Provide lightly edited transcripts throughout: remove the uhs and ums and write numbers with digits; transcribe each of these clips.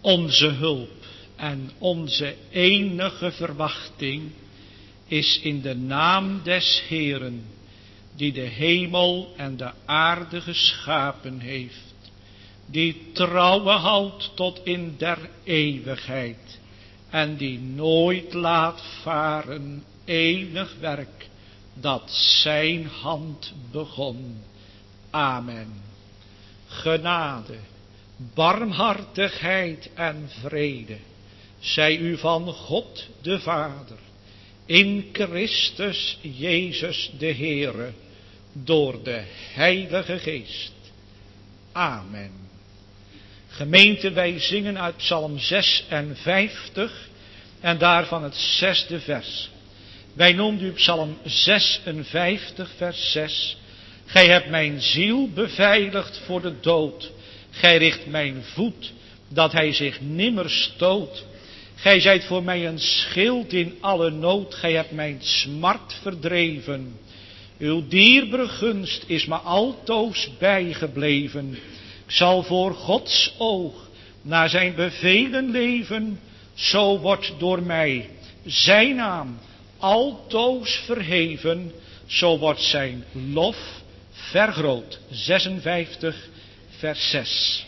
Onze hulp en onze enige verwachting is in de naam des Heeren, die de hemel en de aarde geschapen heeft, die trouwe houdt tot in der eeuwigheid en die nooit laat varen eeuwig werk dat zijn hand begon. Amen. Genade, barmhartigheid en vrede zij u van God de Vader, in Christus Jezus de Heere, door de Heilige Geest. Amen. Gemeente, wij zingen uit Psalm 56 en daarvan het 6e vers. Wij noemen u Psalm 56 vers 6. Gij hebt mijn ziel beveiligd voor de dood. Gij richt mijn voet, dat hij zich nimmer stoot. Gij zijt voor mij een schild in alle nood. Gij hebt mijn smart verdreven. Uw dierbare gunst is me altoos bijgebleven. Ik zal voor Gods oog naar zijn bevelen leven. Zo wordt door mij zijn naam altoos verheven. Zo wordt zijn lof vergroot. 56 vers 6.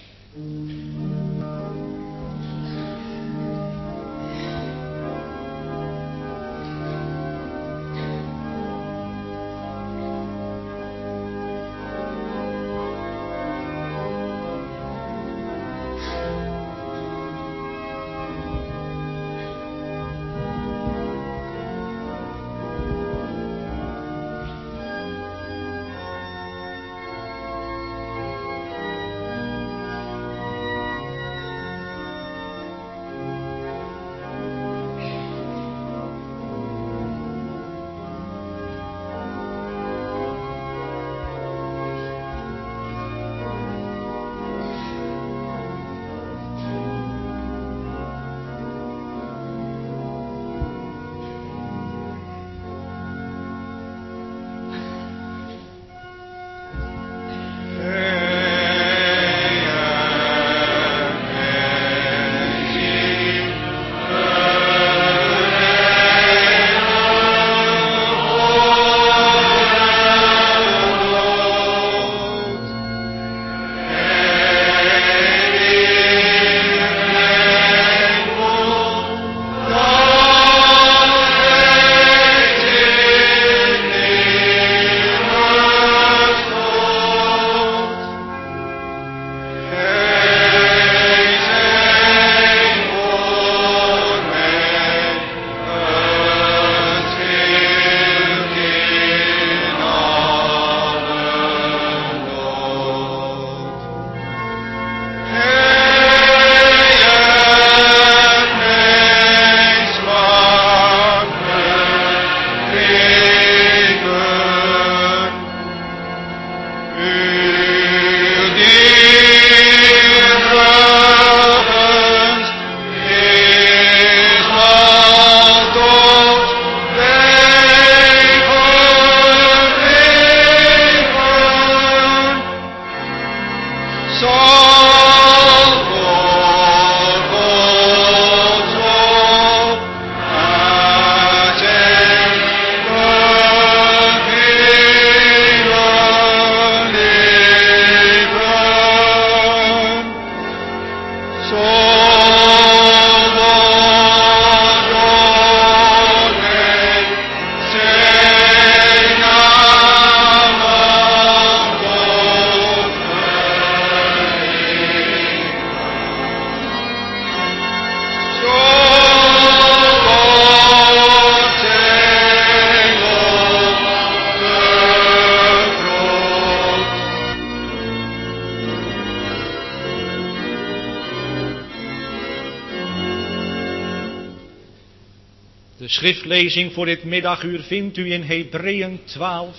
Schriftlezing voor dit middaguur vindt u in Hebreeën 12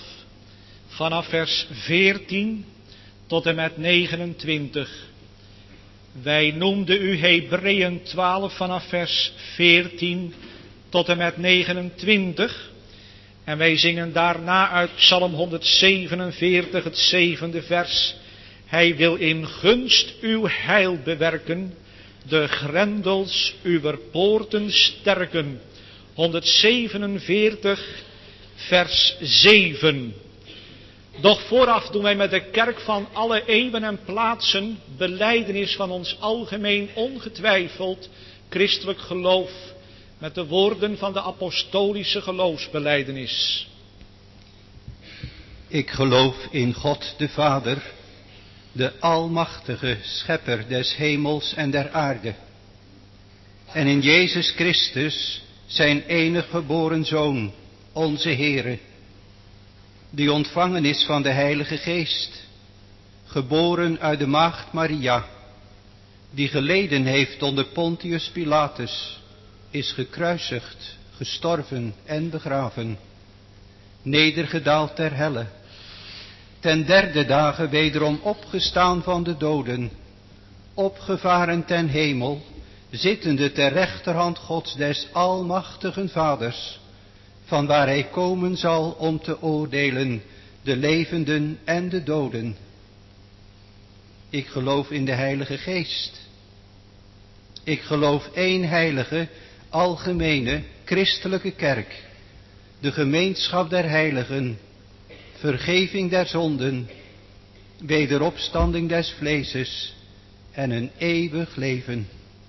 vanaf vers 14 tot en met 29. Wij noemden u Hebreeën 12 vanaf vers 14 tot en met 29. En wij zingen daarna uit Psalm 147 het 7e vers. Hij wil in gunst uw heil bewerken. de grendels uw poorten sterken. 147 vers 7. Doch vooraf doen wij met de kerk van alle eeuwen en plaatsen belijdenis van ons algemeen ongetwijfeld christelijk geloof met de woorden van de apostolische geloofsbelijdenis. Ik geloof in God de Vader, de almachtige schepper des hemels en der aarde, en in Jezus Christus, zijn enig geboren Zoon, onze Heere, die ontvangen is van de Heilige Geest, geboren uit de maagd Maria, die geleden heeft onder Pontius Pilatus, is gekruisigd, gestorven en begraven, nedergedaald ter helle, ten derde dagen wederom opgestaan van de doden, opgevaren ten hemel, zittende ter rechterhand Gods des almachtigen Vaders, van waar hij komen zal om te oordelen de levenden en de doden. Ik geloof in de Heilige Geest. Ik geloof één heilige, algemene, christelijke kerk, de gemeenschap der heiligen, vergeving der zonden, wederopstanding des vleeses en een eeuwig leven.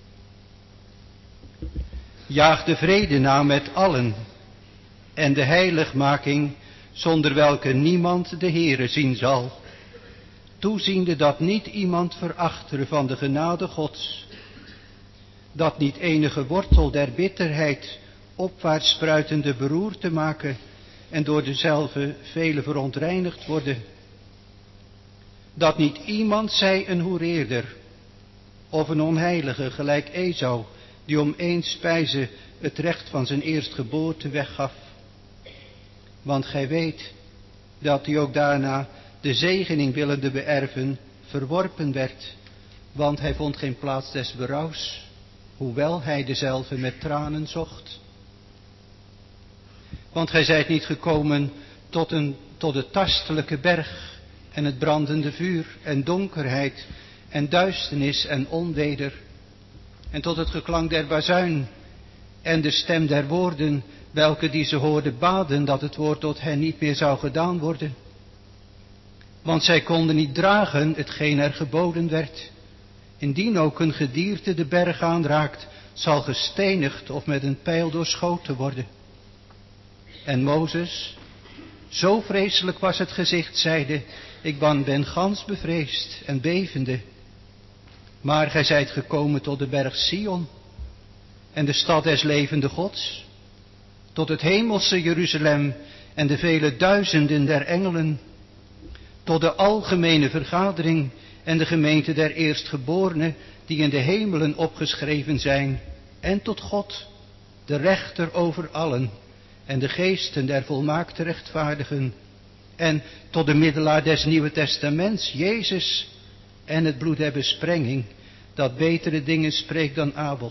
Jaag de vrede na met allen en de heiligmaking, zonder welke niemand de Heere zien zal, toeziende dat niet iemand verachter van de genade Gods, dat niet enige wortel der bitterheid opwaarts spruitende beroerte maken en door dezelve vele verontreinigd worden, dat niet iemand zij een hoereerder of een onheilige gelijk Esau, die om één spijze het recht van zijn eerstgeboorte weggaf. Want gij weet dat hij ook daarna de zegening willende beërven verworpen werd, want hij vond geen plaats des berouws, hoewel hij dezelve met tranen zocht. Want gij zijt niet gekomen tot de tastelijke berg en het brandende vuur en donkerheid en duisternis en onweder, en tot het geklank der bazuin en de stem der woorden, welke die ze hoorden baden dat het woord tot hen niet meer zou gedaan worden. Want zij konden niet dragen hetgeen er geboden werd. Indien ook een gedierte de berg aanraakt, zal gestenigd of met een pijl doorschoten worden. En Mozes, zo vreselijk was het gezicht, zeide, ik ben gans bevreesd en bevende. Maar gij zijt gekomen tot de berg Sion en de stad des levende Gods, tot het hemelse Jeruzalem en de vele duizenden der engelen, tot de algemene vergadering en de gemeente der eerstgeborenen die in de hemelen opgeschreven zijn, en tot God, de rechter over allen, en de geesten der volmaakte rechtvaardigen, en tot de middelaar des Nieuwe Testaments, Jezus, en het bloed der besprenging, dat betere dingen spreekt dan Abel.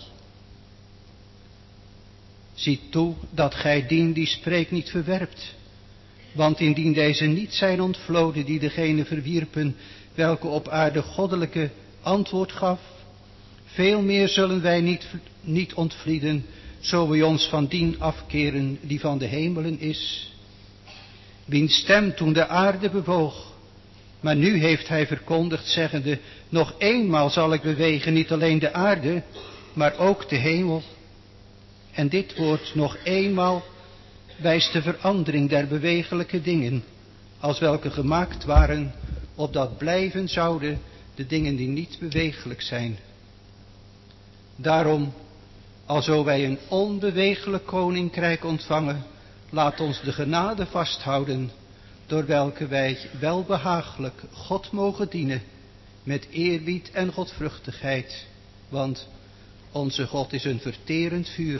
Ziet toe dat gij dien die spreekt niet verwerpt, want indien deze niet zijn ontvloden die degene verwierpen, welke op aarde goddelijke antwoord gaf, veel meer zullen wij niet ontvlieden, zo wij ons van dien afkeren die van de hemelen is. Wiens stem toen de aarde bewoog, maar nu heeft hij verkondigd, zeggende, nog eenmaal zal ik bewegen niet alleen de aarde, maar ook de hemel. En dit woord nog eenmaal wijst de verandering der bewegelijke dingen, als welke gemaakt waren, opdat blijven zouden de dingen die niet bewegelijk zijn. Daarom, alzo wij een onbewegelijk koninkrijk ontvangen, laat ons de genade vasthouden, door welke wij welbehagelijk God mogen dienen, met eerbied en godvruchtigheid, want onze God is een verterend vuur.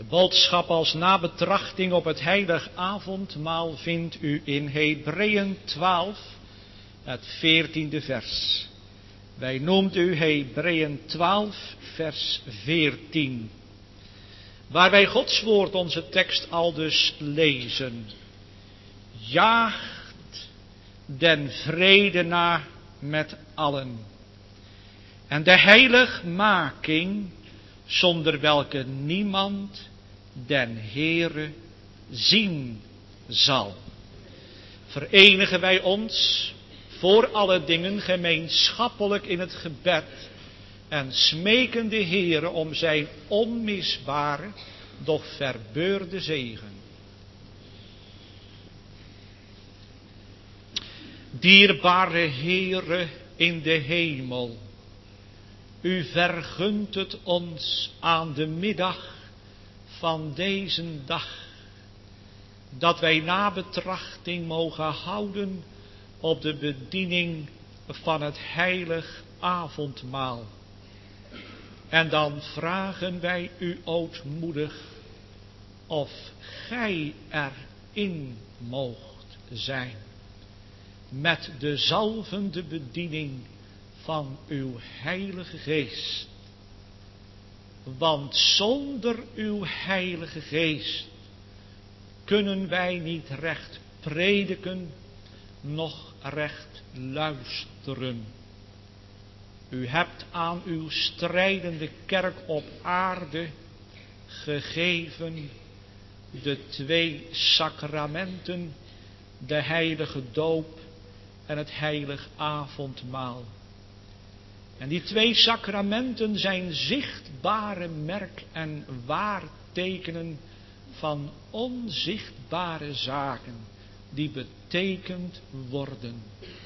boodschap als nabetrachting op het heilig avondmaal vindt u in Hebreeën 12, het 14e vers. Wij noemt u Hebreeën 12, vers 14. Waar wij Gods woord, onze tekst, aldus lezen. Jaagt den vrede na met allen. En de heiligmaking, zonder welke niemand den Heere zien zal. Verenigen wij ons voor alle dingen gemeenschappelijk in het gebed en smeken de Heere om zijn onmisbare, doch verbeurde zegen. Dierbare Heere in de hemel, u vergunt het ons aan de middag van deze dag, dat wij nabetrachting mogen houden op de bediening van het heilig avondmaal. En dan vragen wij u ootmoedig of gij erin moogt zijn, met de zalvende bediening van uw heilige geest. Want zonder uw heilige geest kunnen wij niet recht prediken, noch recht luisteren. U hebt aan uw strijdende kerk op aarde gegeven de 2 sacramenten, de heilige doop en het heilig avondmaal. En die 2 sacramenten zijn zichtbare merk- en waartekenen van onzichtbare zaken die betekend worden.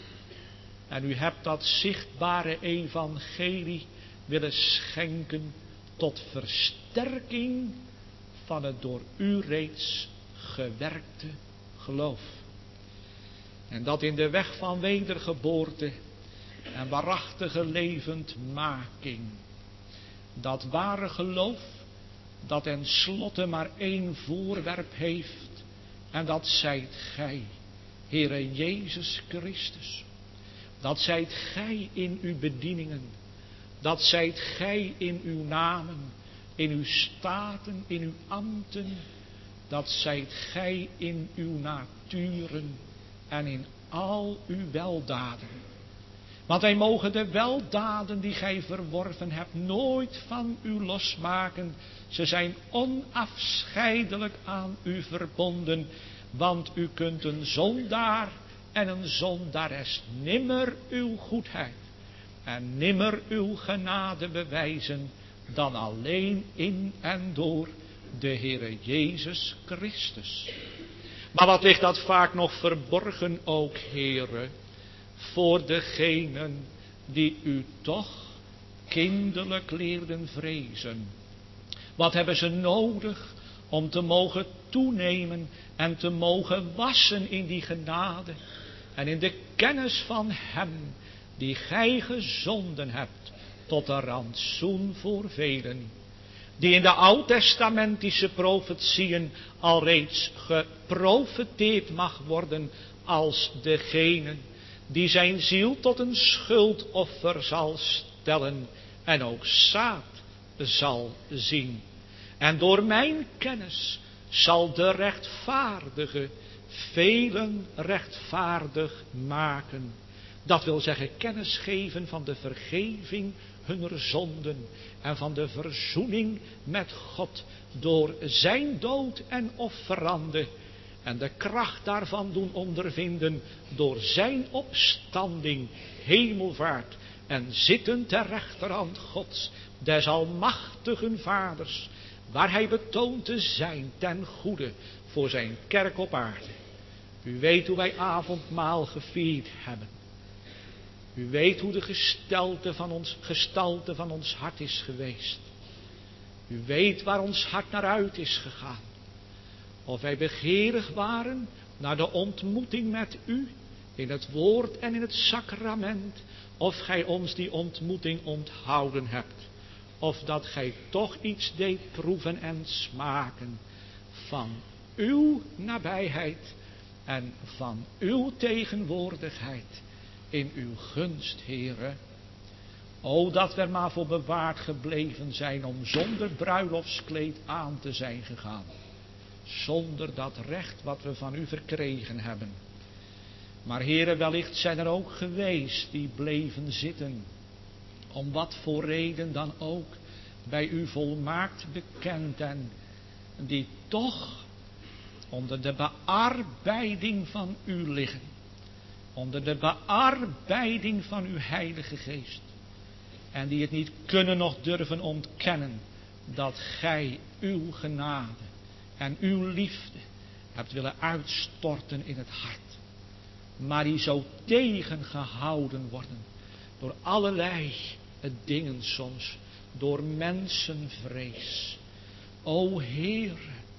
En u hebt dat zichtbare evangelie willen schenken tot versterking van het door u reeds gewerkte geloof. En dat in de weg van wedergeboorte en waarachtige levendmaking, dat ware geloof dat ten slotte maar 1 voorwerp heeft, en dat zijt gij, Heere Jezus Christus. Dat zijt gij in uw bedieningen, dat zijt gij in uw namen, in uw staten, in uw ambten, dat zijt gij in uw naturen en in al uw weldaden. Want wij mogen de weldaden die gij verworven hebt nooit van u losmaken. Ze zijn onafscheidelijk aan u verbonden. Want u kunt een zondaar en een zondares nimmer uw goedheid en nimmer uw genade bewijzen dan alleen in en door de Heere Jezus Christus. Maar wat ligt dat vaak nog verborgen ook, Heere, voor degenen die u toch kinderlijk leerden vrezen. Wat hebben ze nodig om te mogen toenemen en te mogen wassen in die genade en in de kennis van hem die gij gezonden hebt tot een rantsoen voor velen, die in de oud-testamentische profetieën alreeds geprofeteerd mag worden als degene die zijn ziel tot een schuldoffer zal stellen en ook zaad zal zien. En door mijn kennis zal de rechtvaardige velen rechtvaardig maken. Dat wil zeggen kennis geven van de vergeving hunner zonden en van de verzoening met God door zijn dood en offerande. En de kracht daarvan doen ondervinden door zijn opstanding, hemelvaart en zitten ter rechterhand Gods, des almachtigen Vaders, waar hij betoont te zijn ten goede voor zijn kerk op aarde. U weet hoe wij avondmaal gevierd hebben. U weet hoe de gestalte van ons hart is geweest. U weet waar ons hart naar uit is gegaan. Of wij begeerig waren naar de ontmoeting met u in het woord en in het sacrament. Of gij ons die ontmoeting onthouden hebt. of dat gij toch iets deed proeven en smaken van uw nabijheid en van uw tegenwoordigheid in uw gunst, Heere. O, dat we er maar voor bewaard gebleven zijn om zonder bruiloftskleed aan te zijn gegaan. Zonder dat recht wat we van u verkregen hebben. Maar Heere, wellicht zijn er ook geweest die bleven zitten. Om wat voor reden dan ook bij u volmaakt bekend en die toch onder de bearbeiding van u liggen. Onder de bearbeiding van uw Heilige Geest. En die het niet kunnen nog durven ontkennen dat gij uw genade en uw liefde hebt willen uitstorten in het hart. Maar die zo tegengehouden worden door allerlei dingen soms, door mensenvrees. O Heere,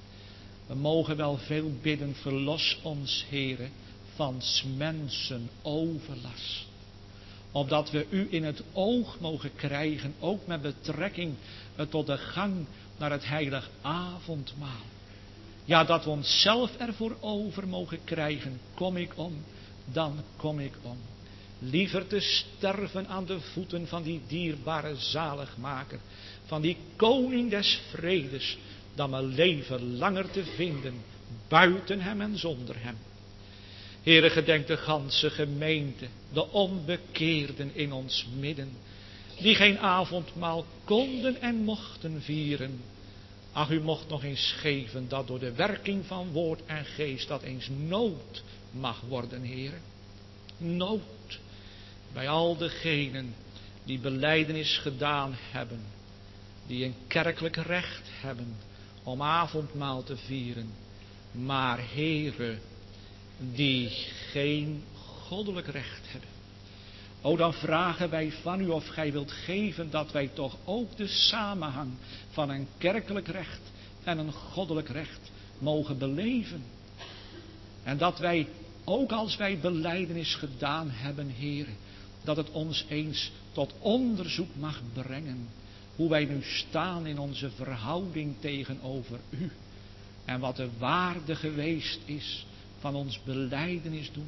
we mogen wel veel bidden, verlos ons Heere van 's mensen overlast. Opdat we u in het oog mogen krijgen, ook met betrekking tot de gang naar het heilig avondmaal. Ja, dat we onszelf ervoor over mogen krijgen, kom ik om, dan kom ik om. Liever te sterven aan de voeten van die dierbare zaligmaker, van die koning des vredes, dan mijn leven langer te vinden, buiten hem en zonder hem. Heere, gedenk de ganse gemeente, de onbekeerden in ons midden, die geen avondmaal konden en mochten vieren. Ach, u mocht nog eens geven dat door de werking van woord en geest dat eens nood mag worden, Heere. Nood bij al degenen die belijdenis gedaan hebben, die een kerkelijk recht hebben om avondmaal te vieren, maar Heere, die geen goddelijk recht hebben. O, dan vragen wij van u of gij wilt geven dat wij toch ook de samenhang van een kerkelijk recht en een goddelijk recht mogen beleven. En dat wij, ook als wij belijdenis gedaan hebben, Heere, dat het ons eens tot onderzoek mag brengen hoe wij nu staan in onze verhouding tegenover u. En wat de waarde geweest is van ons belijdenis doen.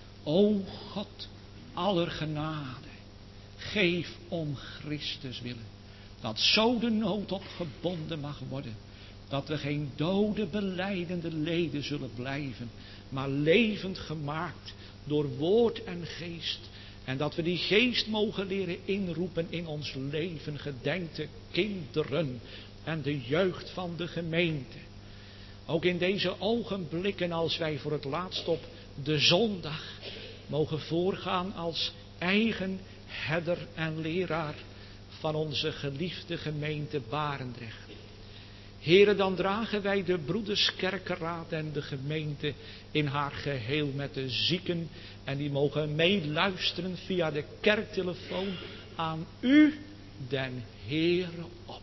O God, aller genade, geef om Christus willen, dat zo de nood opgebonden mag worden, dat we geen dode belijdende leden zullen blijven, maar levend gemaakt door woord en geest. En dat we die geest mogen leren inroepen in ons leven. Gedenk de kinderen en de jeugd van de gemeente. Ook in deze ogenblikken als wij voor het laatst op de zondag mogen voorgaan als eigen herder en leraar van onze geliefde gemeente Barendrecht. Heren, dan dragen wij de broederskerkenraad en de gemeente in haar geheel met de zieken. En die mogen meeluisteren via de kerktelefoon aan u, den Heere, op.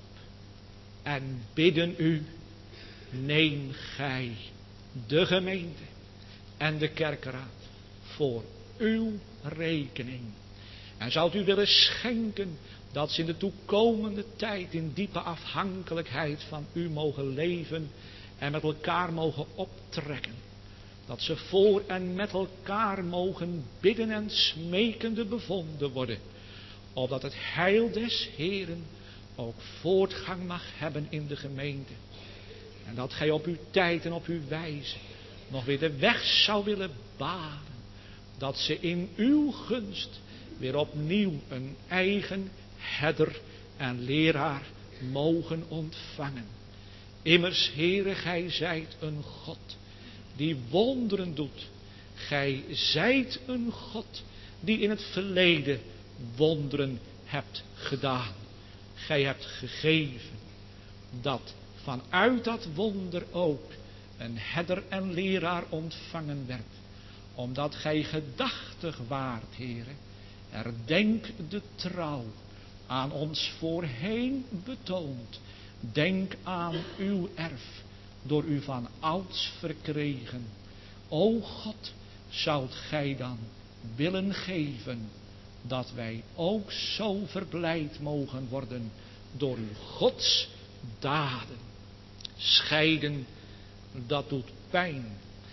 En bidden u, neem gij de gemeente en de kerkenraad voor uw rekening. En zou u willen schenken dat ze in de toekomende tijd in diepe afhankelijkheid van u mogen leven en met elkaar mogen optrekken. Dat ze voor en met elkaar mogen bidden en smekende bevonden worden. Opdat het heil des Heeren ook voortgang mag hebben in de gemeente. En dat gij op uw tijd en op uw wijze nog weer de weg zou willen banen. Dat ze in uw gunst weer opnieuw een eigen herder en leraar mogen ontvangen. Immers, Heere, gij zijt een God die wonderen doet. Gij zijt een God die in het verleden wonderen hebt gedaan. Gij hebt gegeven dat vanuit dat wonder ook een herder en leraar ontvangen werd. Omdat gij gedachtig waart, Heere, herdenk de trouw aan ons voorheen betoond. Denk aan uw erf, door u van ouds verkregen. O God, zoudt gij dan willen geven, dat wij ook zo verblijd mogen worden door uw Gods daden. Scheiden, dat doet pijn.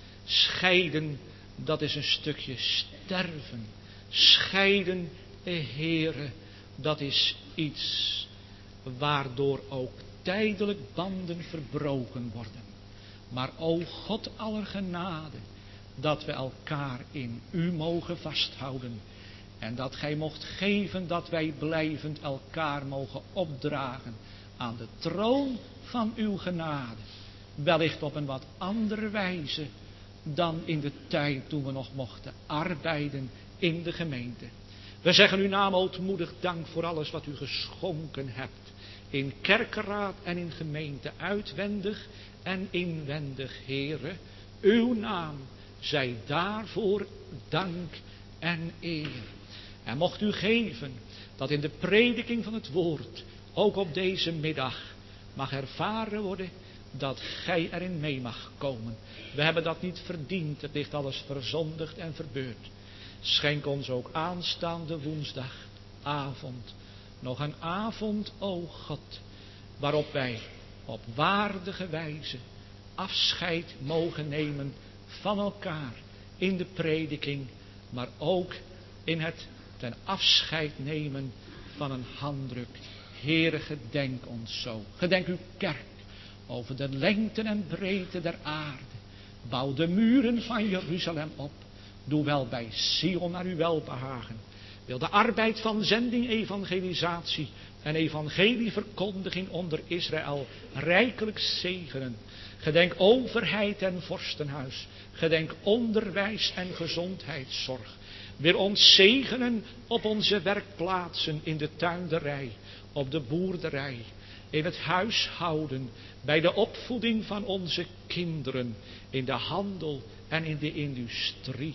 Scheiden, dat is een stukje sterven. Scheiden, Heere, dat is iets waardoor ook tijdelijk banden verbroken worden. Maar o God aller genade, dat we elkaar in u mogen vasthouden. En dat gij mocht geven dat wij blijvend elkaar mogen opdragen aan de troon van uw genade. Wellicht op een wat andere wijze dan in de tijd toen we nog mochten arbeiden in de gemeente. We zeggen uw naam ootmoedig dank voor alles wat u geschonken hebt. In kerkenraad en in gemeente, uitwendig en inwendig, Heere. Uw naam zij daarvoor dank en eer. En mocht u geven dat in de prediking van het woord, ook op deze middag, mag ervaren worden dat gij erin mee mag komen. We hebben dat niet verdiend, het ligt alles verzondigd en verbeurd. Schenk ons ook aanstaande woensdagavond nog een avond, o God, waarop wij op waardige wijze afscheid mogen nemen van elkaar in de prediking, maar ook in het ten afscheid nemen van een handdruk. Heere, gedenk ons zo. Gedenk uw kerk over de lengte en breedte der aarde. Bouw de muren van Jeruzalem op. Doe wel bij Sion naar uw welbehagen. Wil de arbeid van zending, evangelisatie en evangelieverkondiging onder Israël rijkelijk zegenen. Gedenk overheid en vorstenhuis. Gedenk onderwijs en gezondheidszorg. Wil ons zegenen op onze werkplaatsen, in de tuinderij, op de boerderij, in het huishouden, bij de opvoeding van onze kinderen, in de handel en in de industrie.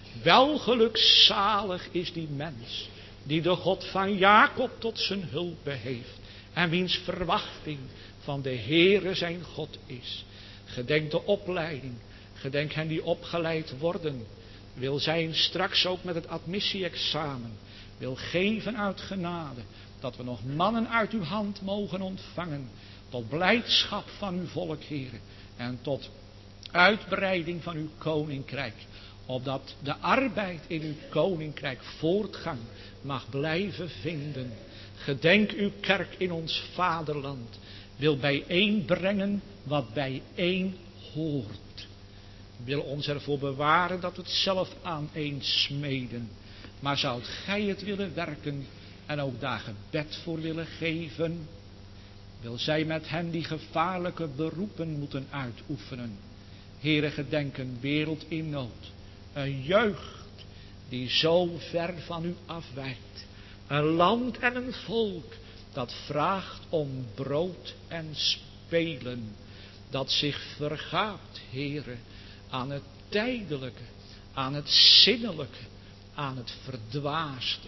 Welgelukzalig is die mens die de God van Jacob tot zijn hulp heeft en wiens verwachting van de Heere zijn God is. Gedenk de opleiding, gedenk hen die opgeleid worden. Wil zijn straks ook met het admissie-examen, wil geven uit genade, dat we nog mannen uit uw hand mogen ontvangen, tot blijdschap van uw volk, Heere, en tot uitbreiding van uw koninkrijk, opdat de arbeid in uw koninkrijk voortgang mag blijven vinden. Gedenk uw kerk in ons vaderland, wil bijeenbrengen wat bijeen hoort. Wil ons ervoor bewaren dat we het zelf aaneensmeden. Maar zoudt gij het willen werken en ook daar gebed voor willen geven? Wil zij met hen die gevaarlijke beroepen moeten uitoefenen. Heere, gedenk een wereld in nood. Een jeugd die zo ver van u afwijkt. Een land en een volk dat vraagt om brood en spelen. Dat zich vergaat, Heere, aan het tijdelijke, aan het zinnelijke, aan het verdwaasde.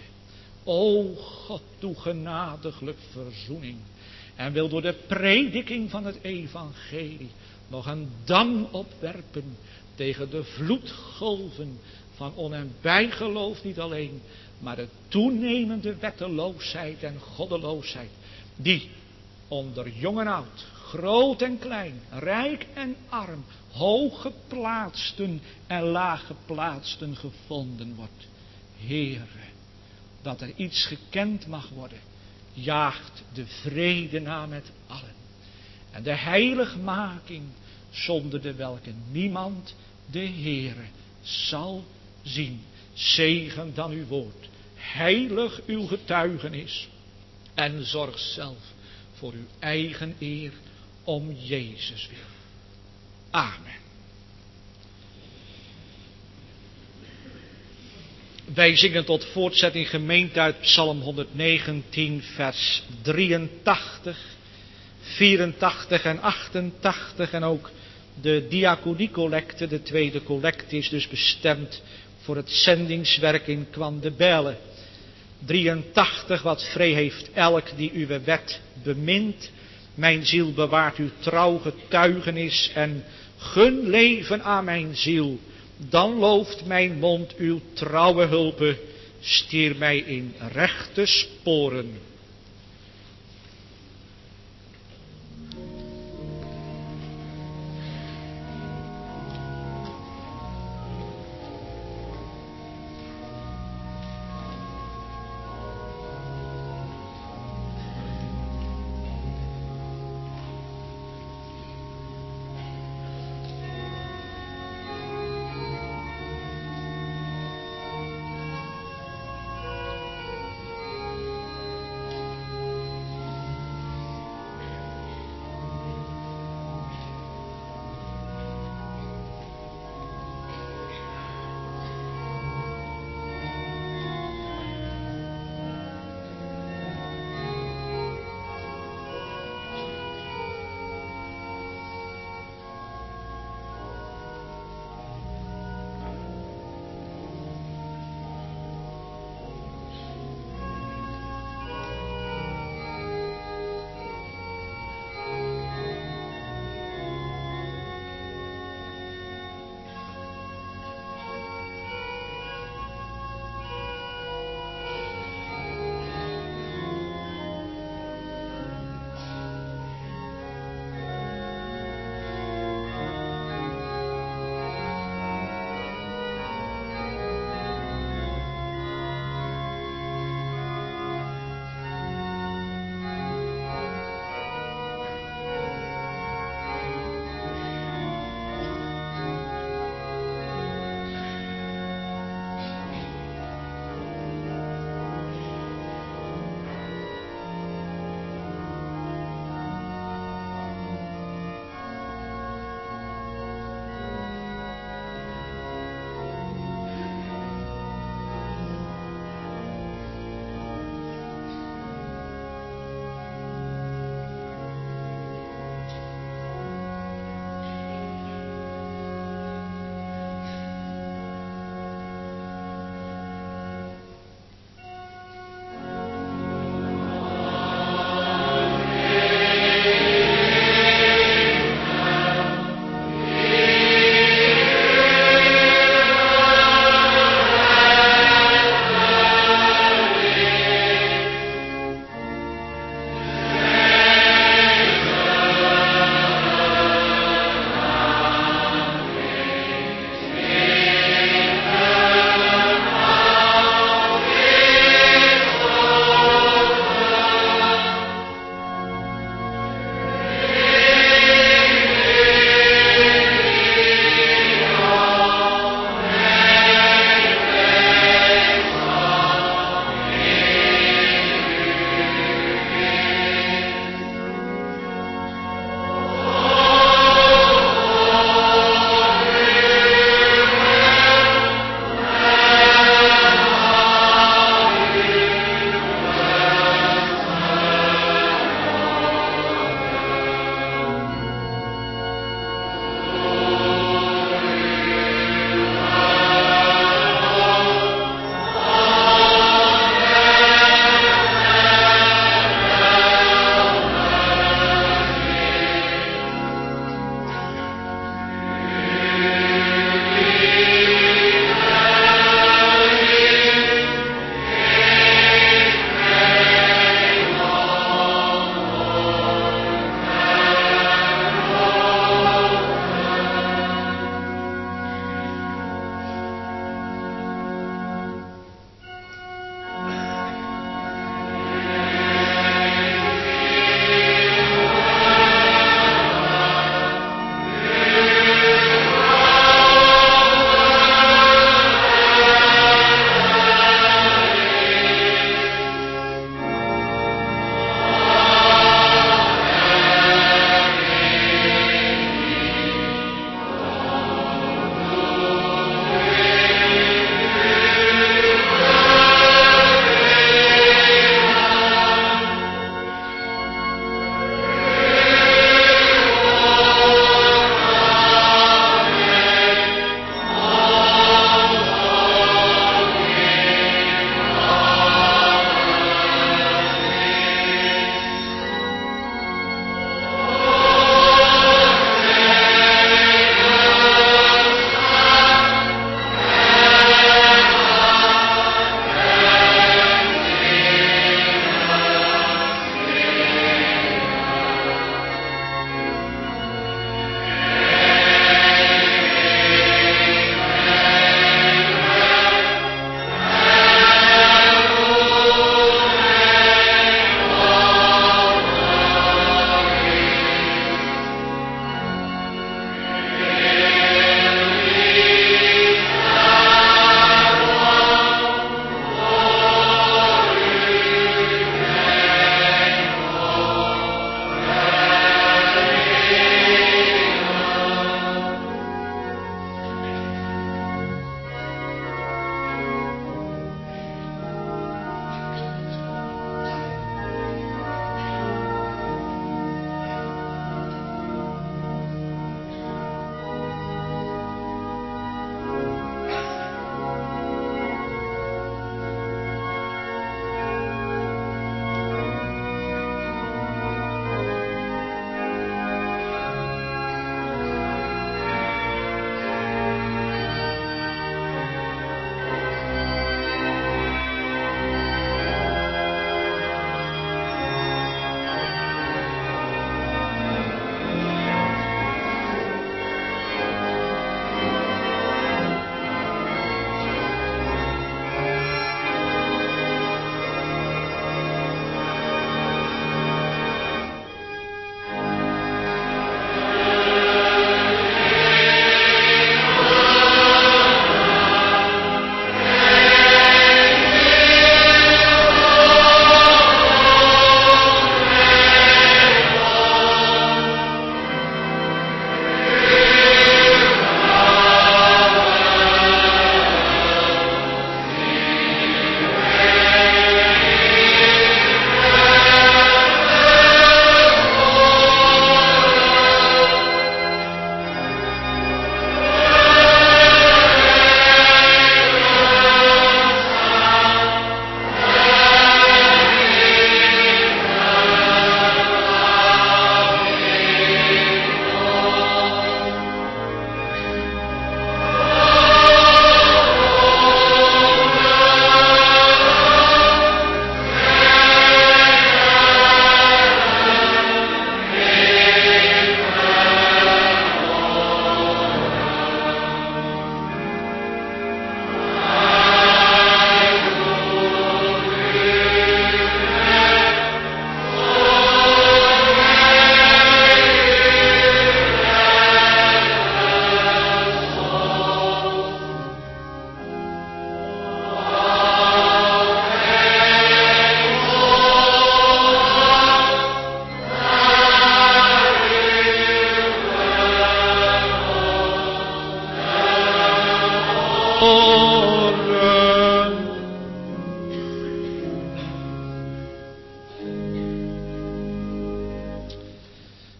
O God, doe genadiglijk verzoening. En wil door de prediking van het evangelie nog een dam opwerpen tegen de vloedgolven van on- en bijgeloof niet alleen, maar de toenemende wetteloosheid en goddeloosheid, die onder jong en oud, groot en klein, rijk en arm, hooggeplaatsten en laaggeplaatsten gevonden wordt. Heere, dat er iets gekend mag worden, jaagt de vrede na met allen. En de heiligmaking, zonder de welke niemand de Heere zal zien. Zegen dan uw woord, heilig uw getuigenis en zorg zelf voor uw eigen eer om Jezus wil. Amen. Wij zingen tot voortzetting gemeente uit Psalm 119 vers 83, 84 en 88 en ook de diaconiecollecte, de tweede collecte, is dus bestemd voor het zendingswerk in Kwandebelle. 83, wat vrij heeft elk die uw wet bemint. Mijn ziel bewaart uw trouw getuigenis en gun leven aan mijn ziel. Dan looft mijn mond uw trouwe hulpe, stier mij in rechte sporen.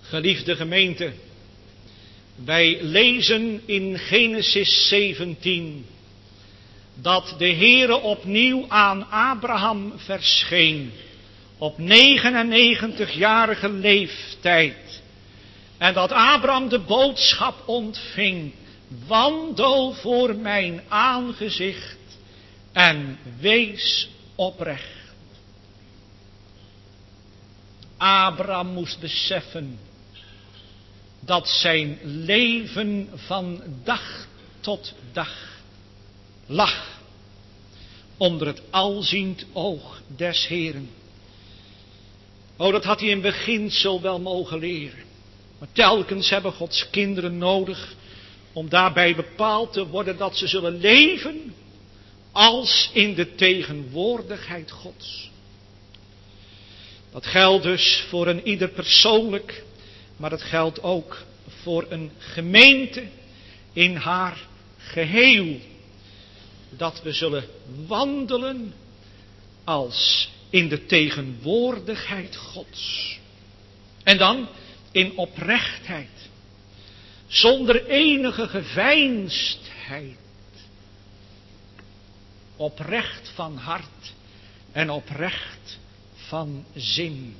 Geliefde gemeente, wij lezen in Genesis 17 dat de Heere opnieuw aan Abraham verscheen op 99-jarige leeftijd. En dat Abraham de boodschap ontving: wandel voor mijn aangezicht en wees oprecht. Abraham moest beseffen dat zijn leven van dag tot dag lag onder het alziend oog des Heeren. Oh, dat had hij in beginsel wel mogen leren. Maar telkens hebben Gods kinderen nodig om daarbij bepaald te worden dat ze zullen leven als in de tegenwoordigheid Gods. Dat geldt dus voor een ieder persoonlijk, maar dat geldt ook voor een gemeente in haar geheel. Dat we zullen wandelen als in de tegenwoordigheid Gods. En dan in oprechtheid. Zonder enige geveinsdheid. Oprecht van hart en oprecht van zin.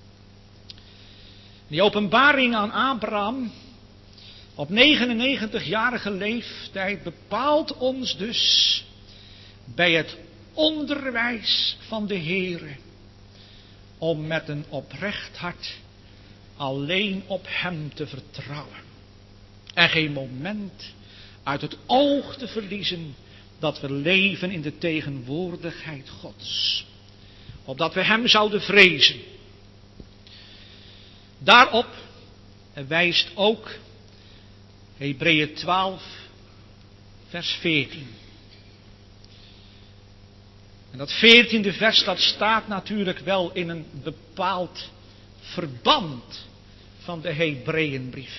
Die openbaring aan Abraham op 99-jarige leeftijd bepaalt ons dus bij het onderwijs van de Heere om met een oprecht hart alleen op Hem te vertrouwen. En geen moment uit het oog te verliezen dat we leven in de tegenwoordigheid Gods. Opdat we Hem zouden vrezen. Daarop wijst ook Hebreeën 12 vers 14. En dat 14e vers dat staat natuurlijk wel in een bepaald verband van de Hebreeënbrief.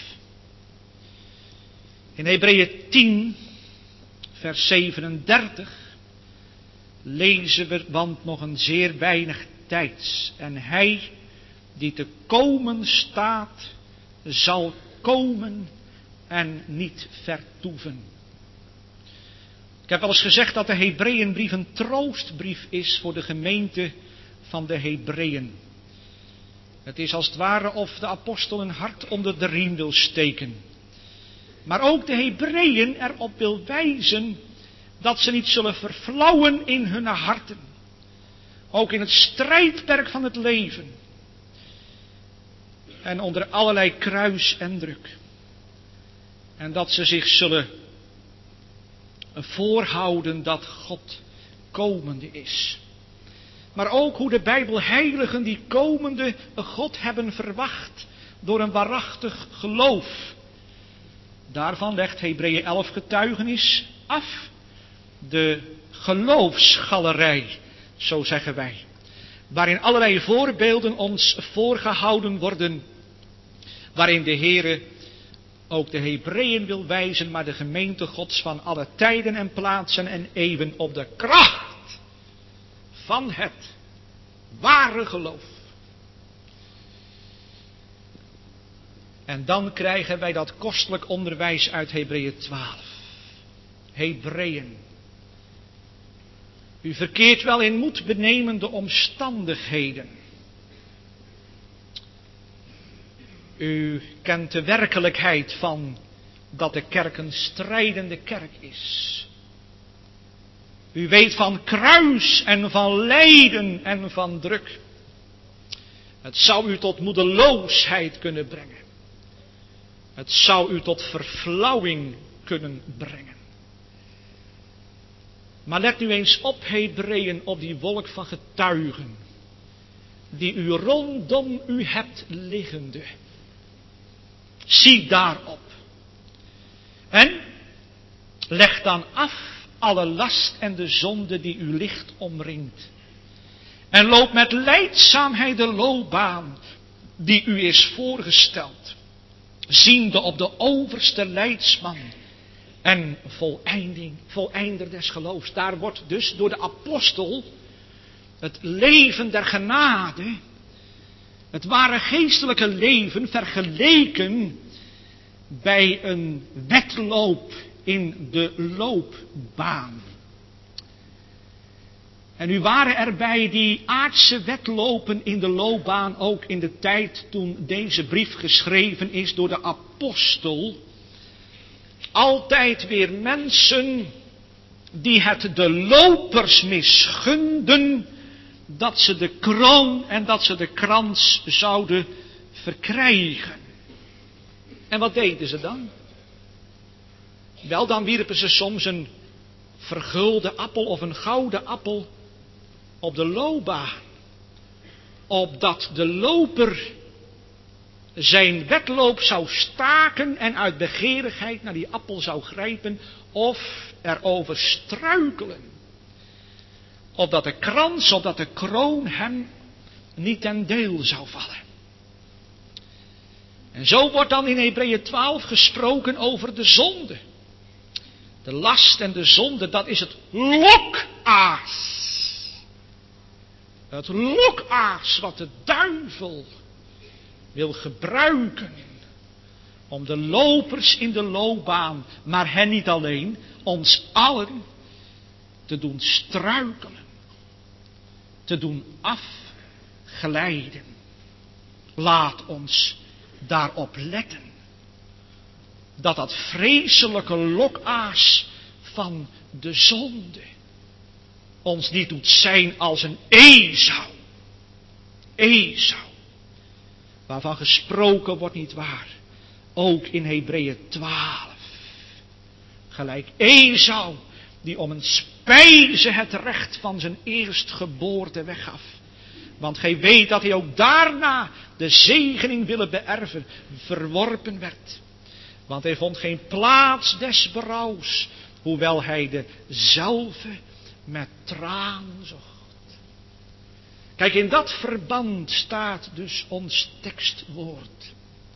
In Hebreeën 10 vers 37 lezen we, want nog een zeer weinig tijds. En hij die te komen staat, zal komen en niet vertoeven. Ik heb wel eens gezegd dat de Hebreeënbrief een troostbrief is voor de gemeente van de Hebreeën. Het is als het ware of de apostel een hart onder de riem wil steken. Maar ook de Hebreeën erop wil wijzen dat ze niet zullen verflauwen in hun harten. Ook in het strijdperk van het leven. En onder allerlei kruis en druk. En dat ze zich zullen voorhouden dat God komende is. Maar ook hoe de Bijbelheiligen die komende God hebben verwacht door een waarachtig geloof. Daarvan legt Hebreeën 11 getuigenis af. De geloofsgalerij, zo zeggen wij. Waarin allerlei voorbeelden ons voorgehouden worden. Waarin de Heere ook de Hebreeën wil wijzen, maar de gemeente Gods van alle tijden en plaatsen en eeuwen op de kracht van het ware geloof. En dan krijgen wij dat kostelijk onderwijs uit Hebreeën 12. Hebreeën. U verkeert wel in moedbenemende omstandigheden. U kent de werkelijkheid van dat de kerk een strijdende kerk is. U weet van kruis en van lijden en van druk. Het zou u tot moedeloosheid kunnen brengen. Het zou u tot verflauwing kunnen brengen. Maar let nu eens op, Hebreeën, op die wolk van getuigen, die u rondom u hebt liggende. Zie daarop. En leg dan af alle last en de zonde die u licht omringt. En loop met lijdzaamheid de loopbaan die u is voorgesteld. Ziende op de overste leidsman en voleinder des geloofs. Daar wordt dus door de apostel het leven der genade, Het ware geestelijke leven vergeleken bij een wedloop in de loopbaan. En nu waren er bij die aardse wedlopen in de loopbaan ook in de tijd toen deze brief geschreven is door de apostel altijd weer mensen die het de lopers misgunden dat ze de kroon en dat ze de krans zouden verkrijgen. En wat deden ze dan? Wel, dan wierpen ze soms een vergulde appel of een gouden appel op de loopbaan. Opdat de loper zijn wedloop zou staken en uit begeerigheid naar die appel zou grijpen of erover struikelen. Opdat de krans, opdat de kroon hem niet ten deel zou vallen. En zo wordt dan in Hebreeën 12 gesproken over de zonde. De last en de zonde, dat is het lokaas. Het lokaas wat de duivel wil gebruiken om de lopers in de loopbaan, maar hen niet alleen, ons allen te doen struikelen, te doen afglijden. Laat ons daarop letten dat dat vreselijke lokaas van de zonde ons niet doet zijn als een Esau. Esau. Waarvan gesproken wordt niet waar. Ook in Hebreeën 12. Gelijk Esau die om een spijze het recht van zijn eerstgeboorte weggaf. Want gij weet dat hij ook daarna de zegening willen beërven verworpen werd. Want hij vond geen plaats des berouws, hoewel hij dezelfde met tranen zocht. Kijk, in dat verband staat dus ons tekstwoord.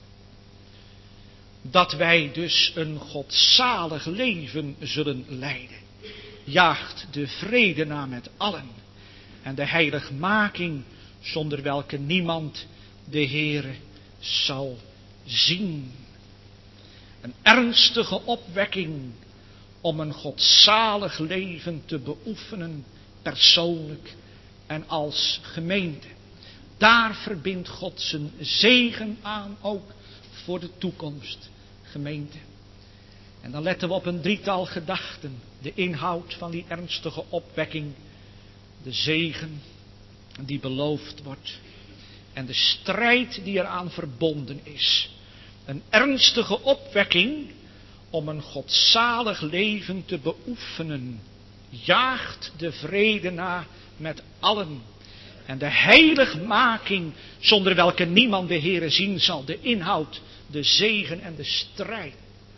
Dat wij dus een godzalig leven zullen leiden. Jaagt de vrede na met allen. En de heiligmaking zonder welke niemand de Heere zal zien. Een ernstige opwekking om een godzalig leven te beoefenen, persoonlijk en als gemeente. Daar verbindt God zijn zegen aan, ook voor de toekomst, gemeente. En dan letten we op een drietal gedachten. De inhoud van die ernstige opwekking, de zegen die beloofd wordt en de strijd die eraan verbonden is. Een ernstige opwekking om een godzalig leven te beoefenen, jaagt de vrede na met allen. En de heiligmaking, zonder welke niemand de Heere zien zal, de inhoud, de zegen en de strijd.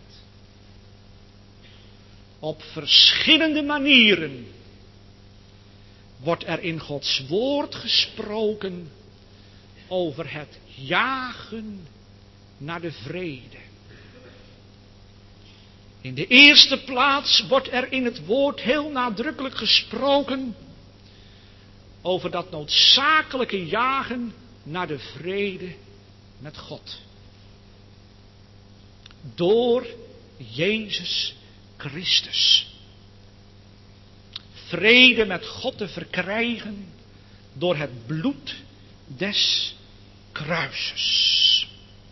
Op verschillende manieren wordt er in Gods woord gesproken over het jagen naar de vrede. In de eerste plaats wordt er in het woord heel nadrukkelijk gesproken over dat noodzakelijke jagen naar de vrede met God. Door Jezus Christus. Vrede met God te verkrijgen door het bloed des kruises.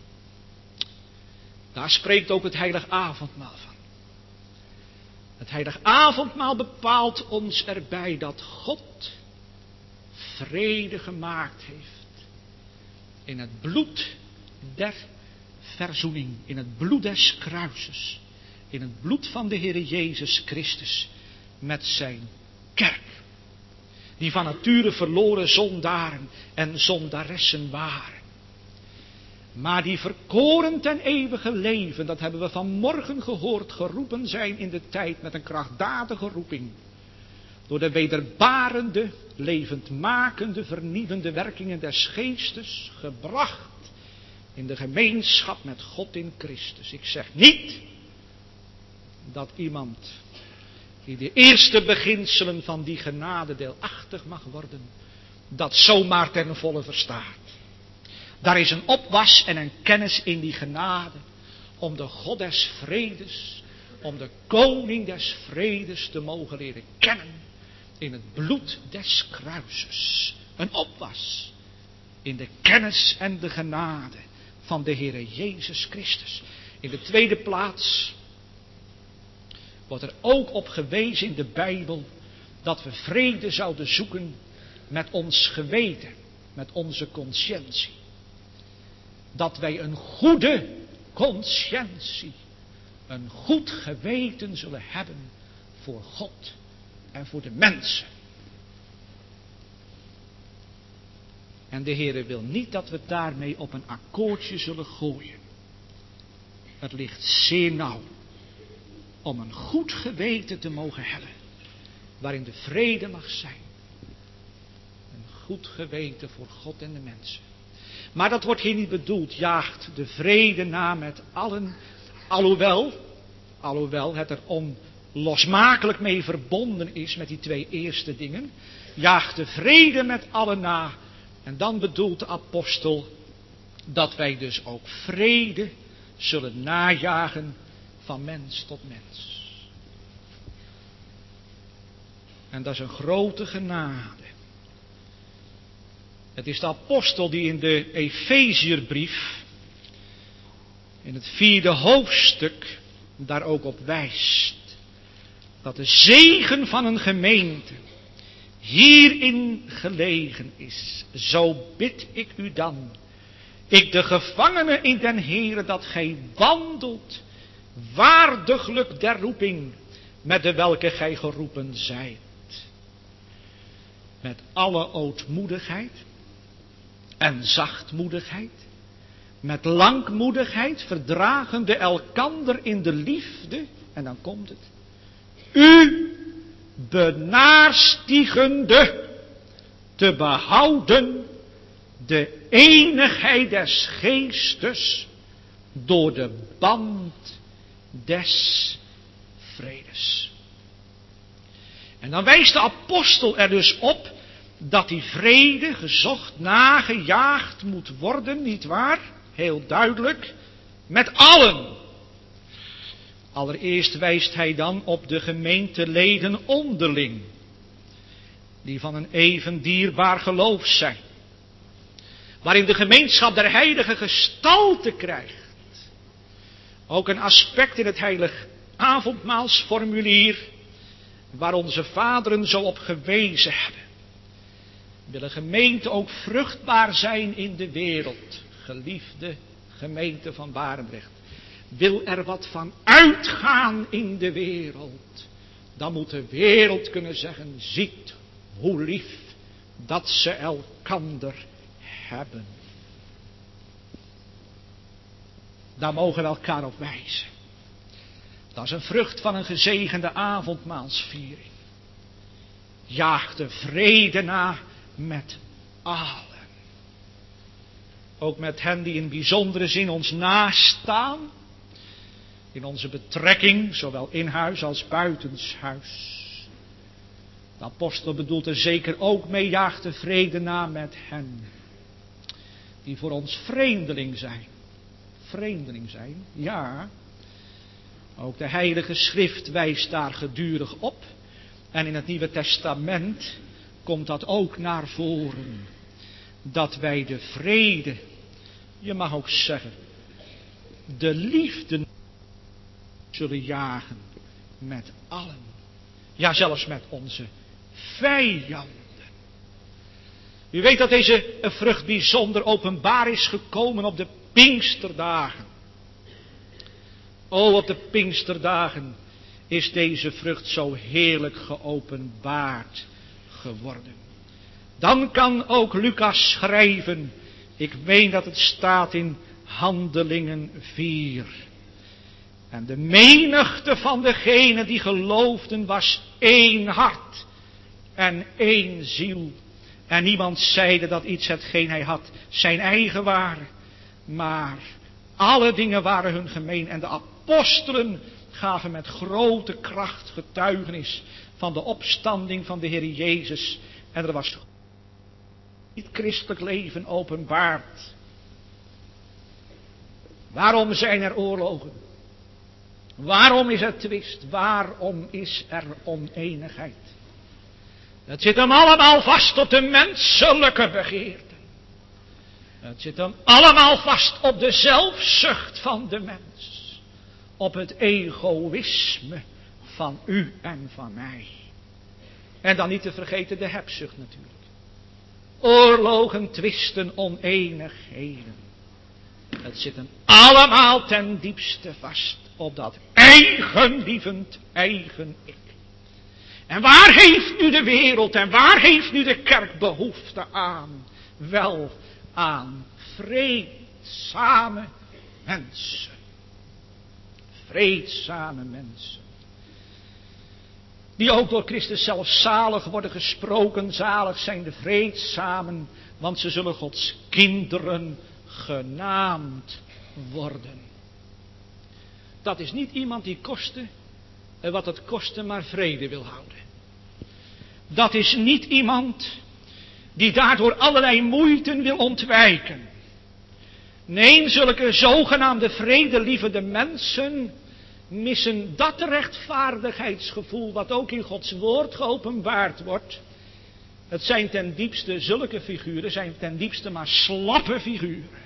Daar spreekt ook het heilig avondmaal van. Het heilig avondmaal bepaalt ons erbij dat God vrede gemaakt heeft in het bloed der verzoening, in het bloed des kruises, in het bloed van de Heere Jezus Christus met zijn kerk, die van nature verloren zondaren en zondaressen waren, maar die verkoren ten eeuwige leven, dat hebben we vanmorgen gehoord, geroepen zijn in de tijd met een krachtdadige roeping, door de wederbarende, levendmakende, vernieuwende werkingen des geestes, gebracht in de gemeenschap met God in Christus. Ik zeg niet dat iemand die de eerste beginselen van die genade deelachtig mag worden, dat zomaar ten volle verstaat. Daar is een opwas en een kennis in die genade. Om de God des vredes, om de koning des vredes te mogen leren kennen. In het bloed des kruises. Een opwas. In de kennis en de genade van de Heere Jezus Christus. In de tweede plaats wordt er ook op gewezen in de Bijbel dat we vrede zouden zoeken met ons geweten, met onze conscientie. Dat wij een goede conscientie, een goed geweten zullen hebben voor God en voor de mensen. En de Heere wil niet dat we daarmee op een akkoordje zullen gooien. Het ligt zeer nauw om een goed geweten te mogen hebben, waarin de vrede mag zijn. Een goed geweten voor God en de mensen. Maar dat wordt hier niet bedoeld, jaagt de vrede na met allen, alhoewel het er onlosmakelijk mee verbonden is met die twee eerste dingen, jaagt de vrede met allen na. En dan bedoelt de apostel dat wij dus ook vrede zullen najagen van mens tot mens. En dat is een grote genade. Het is de apostel die in de Efezierbrief, in het 4e hoofdstuk, daar ook op wijst. Dat de zegen van een gemeente hierin gelegen is. Zo bid ik u dan, ik de gevangene in den Heere, dat gij wandelt waardiglijk der roeping, met de welke gij geroepen zijt. Met alle ootmoedigheid en zachtmoedigheid, met langmoedigheid, verdragende elkander in de liefde, en dan komt het, u benaarstiegende te behouden de eenigheid des geestes door de band des vredes. En dan wijst de apostel er dus op dat die vrede gezocht, nagejaagd moet worden, nietwaar? Heel duidelijk, met allen. Allereerst wijst hij dan op de gemeenteleden onderling, die van een even dierbaar geloof zijn, waarin de gemeenschap der heiligen gestalte krijgt. Ook een aspect in het heilig avondmaalsformulier, waar onze vaderen zo op gewezen hebben. Wil een gemeente ook vruchtbaar zijn in de wereld, geliefde gemeente van Barendrecht. Wil er wat van uitgaan in de wereld, dan moet de wereld kunnen zeggen, ziet hoe lief dat ze elkander hebben. Daar mogen we elkaar op wijzen. Dat is een vrucht van een gezegende avondmaalsviering. Jaag de vrede na met allen. Ook met hen die in bijzondere zin ons nastaan. In onze betrekking, zowel in huis als buitenshuis. De apostel bedoelt er zeker ook mee, jaagt de vrede na met hen. Die voor ons vreemdeling zijn. Vreemdeling zijn, ja. Ook de Heilige Schrift wijst daar gedurig op. En in het Nieuwe Testament komt dat ook naar voren. Dat wij de vrede, je mag ook zeggen, de liefde zullen jagen met allen. Ja, zelfs met onze vijanden. U weet dat deze vrucht bijzonder openbaar is gekomen op de Pinksterdagen. O, op de Pinksterdagen is deze vrucht zo heerlijk geopenbaard geworden. Dan kan ook Lucas schrijven, ik meen dat het staat in Handelingen 4. En de menigte van degenen die geloofden was één hart en één ziel. En niemand zeide dat iets hetgeen hij had zijn eigen waren, maar alle dingen waren hun gemeen. En de apostelen gaven met grote kracht getuigenis van de opstanding van de Heer Jezus. En er was niet christelijk leven openbaard Waarom zijn er oorlogen? Waarom is er twist? Waarom is er oneenigheid? Het zit hem allemaal vast op de menselijke begeerten. Het zit hem allemaal vast op de zelfzucht van de mens. Op het egoïsme van u en van mij. En dan niet te vergeten de hebzucht natuurlijk. Oorlogen, twisten, oneenigheden. Het zit hem allemaal ten diepste vast op dat eigenlievend eigen ik. En waar heeft nu de wereld en waar heeft nu de kerk behoefte aan? Wel aan vreedzame mensen. Vreedzame mensen. Die ook door Christus zelf zalig worden gesproken. Zalig zijn de vreedzamen, want ze zullen Gods kinderen genaamd worden. Dat is niet iemand die koste wat het koste maar vrede wil houden. Dat is niet iemand die daardoor allerlei moeiten wil ontwijken. Nee, zulke zogenaamde vredelievende mensen missen dat rechtvaardigheidsgevoel wat ook in Gods woord geopenbaard wordt. Het zijn ten diepste zulke figuren, zijn ten diepste maar slappe figuren.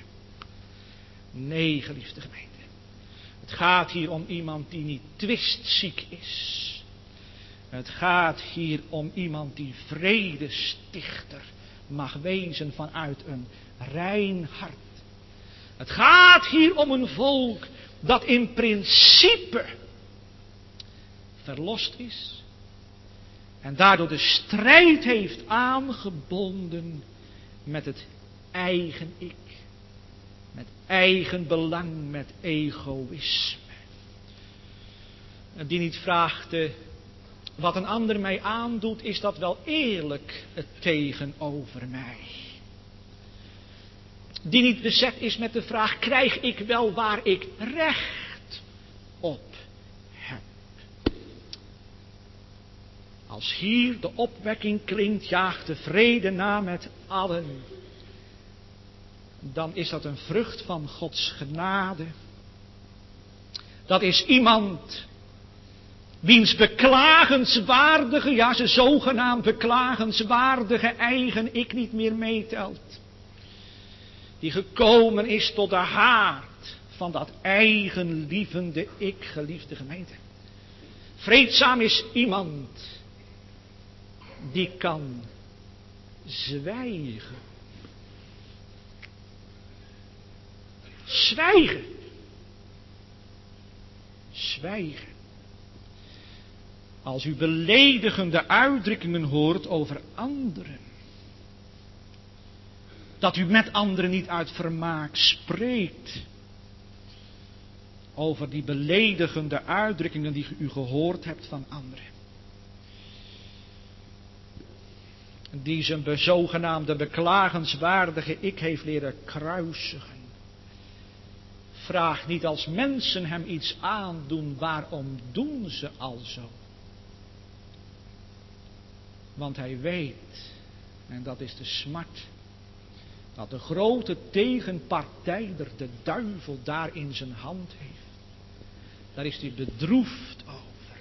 Nee, geliefde gemeente. Het gaat hier om iemand die niet twistziek is. Het gaat hier om iemand die vredestichter mag wezen vanuit een rein hart. Het gaat hier om een volk dat in principe verlost is. En daardoor de strijd heeft aangebonden met het eigen ik. Met eigen belang, met egoïsme. Die niet vraagt wat een ander mij aandoet, is dat wel eerlijk tegenover mij. Die niet bezet is met de vraag, krijg ik wel waar ik recht op heb. Als hier de opwekking klinkt, jaagt de vrede na met allen. Dan is dat een vrucht van Gods genade. Dat is iemand wiens beklagenswaardige, ja zijn zogenaamd beklagenswaardige eigen ik niet meer meetelt. Die gekomen is tot de haard van dat eigenlievende ik, geliefde gemeente. Vreedzaam is iemand die kan zwijgen. Zwijgen. Zwijgen. Als u beledigende uitdrukkingen hoort over anderen. Dat u met anderen niet uit vermaak spreekt. Over die beledigende uitdrukkingen die u gehoord hebt van anderen. Die zijn zogenaamde beklagenswaardige ik heeft leren kruisigen. Vraag niet als mensen hem iets aandoen, waarom doen ze al zo? Want hij weet, en dat is de smart, dat de grote tegenpartijder, de duivel, daar in zijn hand heeft. Daar is hij bedroefd over.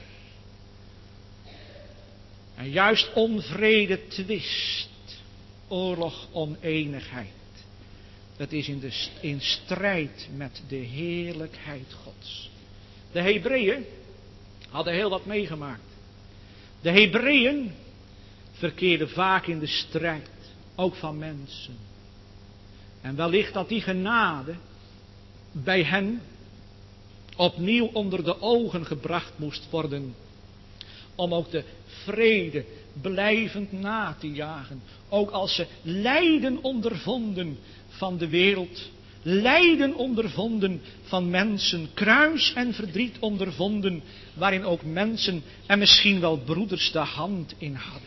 En juist onvrede, twist, oorlog, oneenigheid. Dat is in strijd met de heerlijkheid Gods. De Hebreeën hadden heel wat meegemaakt. De Hebreeën verkeerden vaak in de strijd, ook van mensen. En wellicht dat die genade bij hen opnieuw onder de ogen gebracht moest worden. Om ook de vrede blijvend na te jagen. Ook als ze lijden ondervonden van de wereld. Lijden ondervonden van mensen. Kruis en verdriet ondervonden. Waarin ook mensen en misschien wel broeders de hand in hadden.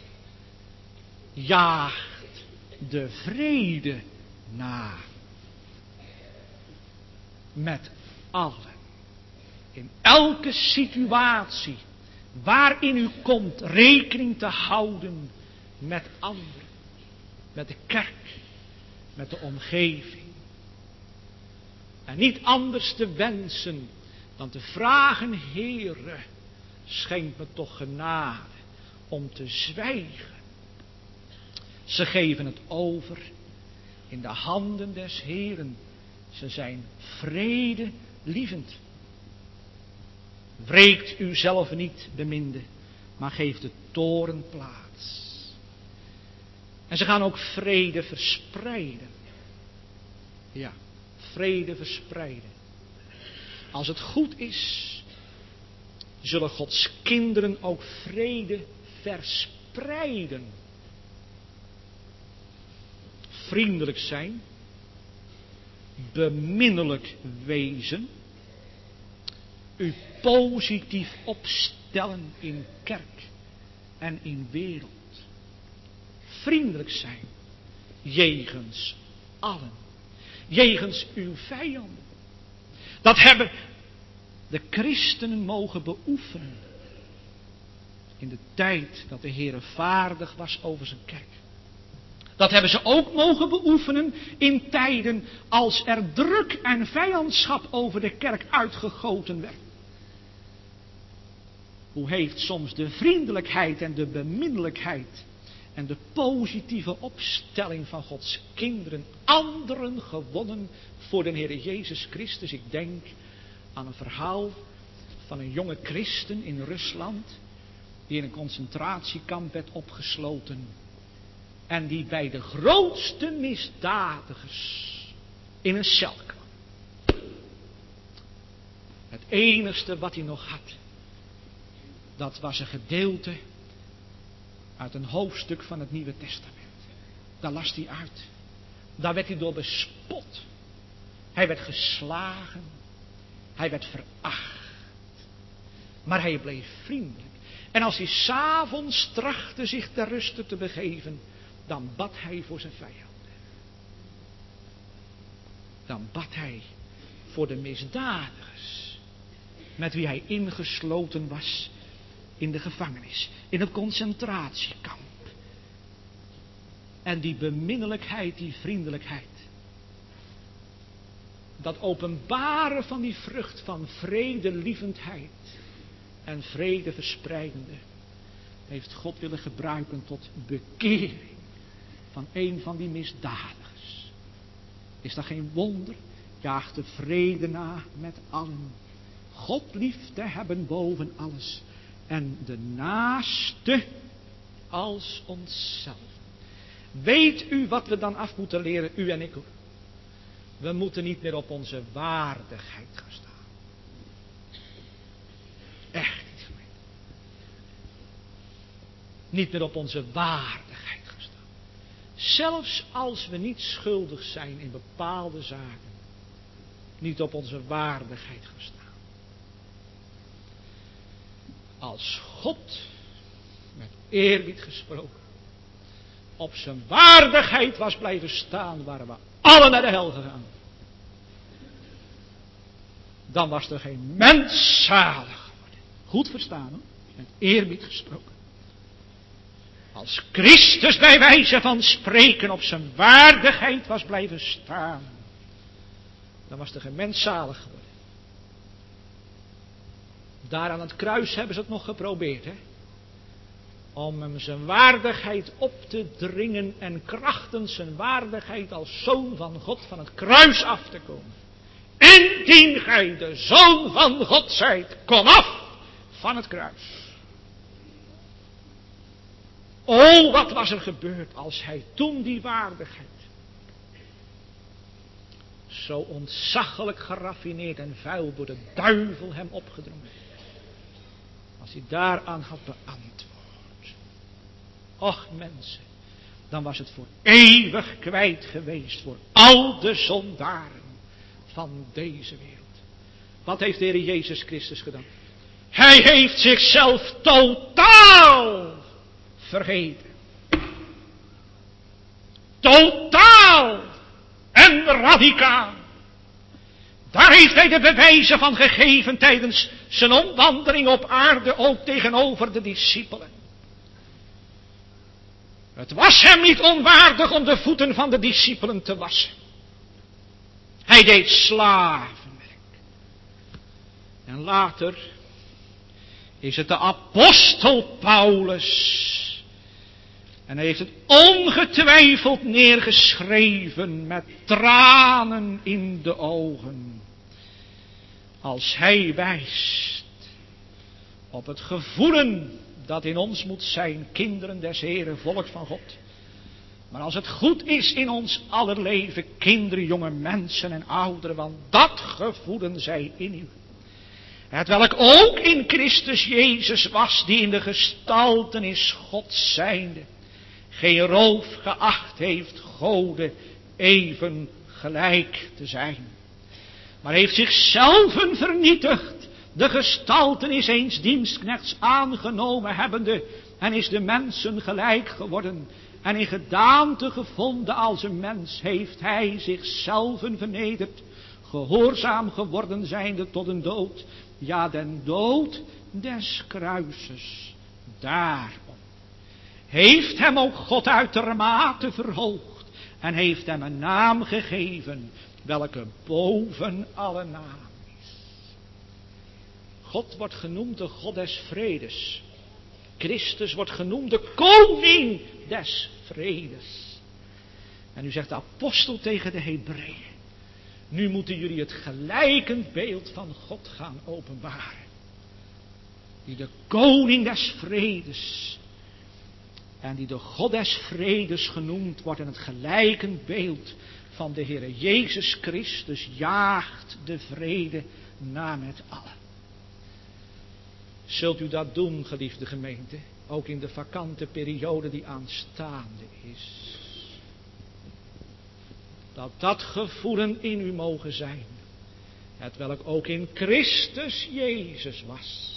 Jaagt de vrede na. Met allen. In elke situatie waarin u komt rekening te houden met anderen. Met de kerk. Met de omgeving. En niet anders te wensen dan te vragen, Heere, schenk me toch genade om te zwijgen. Ze geven het over in de handen des Heeren. Ze zijn vredelievend. Wreekt u zelf niet, beminde, maar geeft de toorn plaats. En ze gaan ook vrede verspreiden. Ja, vrede verspreiden. Als het goed is, zullen Gods kinderen ook vrede verspreiden. Vriendelijk zijn, beminnelijk wezen, u positief opstellen in kerk en in wereld. Vriendelijk zijn, jegens allen, jegens uw vijanden. Dat hebben de christenen mogen beoefenen in de tijd dat de Heere vaardig was over zijn kerk. Dat hebben ze ook mogen beoefenen in tijden als er druk en vijandschap over de kerk uitgegoten werd. Hoe heeft soms de vriendelijkheid en de beminnelijkheid en de positieve opstelling van Gods kinderen anderen gewonnen voor de Heer Jezus Christus. Ik denk aan een verhaal van een jonge christen in Rusland die in een concentratiekamp werd opgesloten. En die bij de grootste misdadigers in een cel kwam. Het enigste wat hij nog had, dat was een gedeelte uit een hoofdstuk van het Nieuwe Testament. Daar las hij uit. Daar werd hij door bespot. Hij werd geslagen. Hij werd veracht. Maar hij bleef vriendelijk. En als hij 's avonds trachtte zich ter ruste te begeven, dan bad hij voor zijn vijanden. Dan bad hij voor de misdadigers met wie hij ingesloten was in de gevangenis, in het concentratiekamp. En die beminnelijkheid, die vriendelijkheid, dat openbaren van die vrucht van vredelievendheid en vrede verspreidende, heeft God willen gebruiken tot bekering van een van die misdadigers. Is dat geen wonder? Jaagt de vrede na met allen. God lief te hebben boven alles. En de naaste als onszelf. Weet u wat we dan af moeten leren, u en ik hoor? We moeten niet meer op onze waardigheid gaan staan. Echt niet, gemeente. Niet meer op onze waardigheid gaan staan. Zelfs als we niet schuldig zijn in bepaalde zaken. Niet op onze waardigheid gaan staan. Als God, met eerbied gesproken, op zijn waardigheid was blijven staan, waren we allen naar de hel gegaan. Dan was er geen mens zalig geworden. Goed verstaan hoor, met eerbied gesproken. Als Christus bij wijze van spreken op zijn waardigheid was blijven staan, dan was er geen mens zalig geworden. Daar aan het kruis hebben ze het nog geprobeerd, hè? Om hem zijn waardigheid op te dringen en krachtens zijn waardigheid als zoon van God van het kruis af te komen. Indien gij de zoon van God zijt, kom af van het kruis. O, wat was er gebeurd als hij toen die waardigheid zo ontzaglijk geraffineerd en vuil door de duivel hem opgedrongen. Als hij daaraan had beantwoord. Och mensen, dan was het voor eeuwig kwijt geweest voor al de zondaren van deze wereld. Wat heeft de Heer Jezus Christus gedaan? Hij heeft zichzelf totaal vergeten. Totaal en radicaal. Daar heeft hij de bewijzen van gegeven tijdens zijn omwandeling op aarde, ook tegenover de discipelen. Het was hem niet onwaardig om de voeten van de discipelen te wassen. Hij deed slavenwerk. En later is het de apostel Paulus. En hij heeft het ongetwijfeld neergeschreven met tranen in de ogen. Als hij wijst op het gevoelen dat in ons moet zijn, kinderen des Heren, volk van God. Maar als het goed is in ons aller leven, kinderen, jonge mensen en ouderen, want dat gevoelen zij in u. Het welk ook in Christus Jezus was, die in de gestaltenis Gods zijnde geen roof geacht heeft Gode even gelijk te zijn. Maar heeft zichzelf vernietigd, de gestaltenis eens dienstknechts aangenomen hebbende, en is de mensen gelijk geworden. En in gedaante gevonden als een mens heeft hij zichzelf vernederd, gehoorzaam geworden zijnde tot een dood, ja den dood des kruises. Daarom heeft hem ook God uitermate verhoogd en heeft hem een naam gegeven, welke boven alle naam is. God wordt genoemd de God des vredes. Christus wordt genoemd de koning des vredes. En nu zegt de apostel tegen de Hebreeën: nu moeten jullie het gelijkend beeld van God gaan openbaren. Die de koning des vredes en die de God des vredes genoemd wordt, en het gelijkend beeld van de Heere Jezus Christus jaagt de vrede na met allen. Zult u dat doen, geliefde gemeente, ook in de vakante periode die aanstaande is? Dat dat gevoelen in u mogen zijn, het welk ook in Christus Jezus was.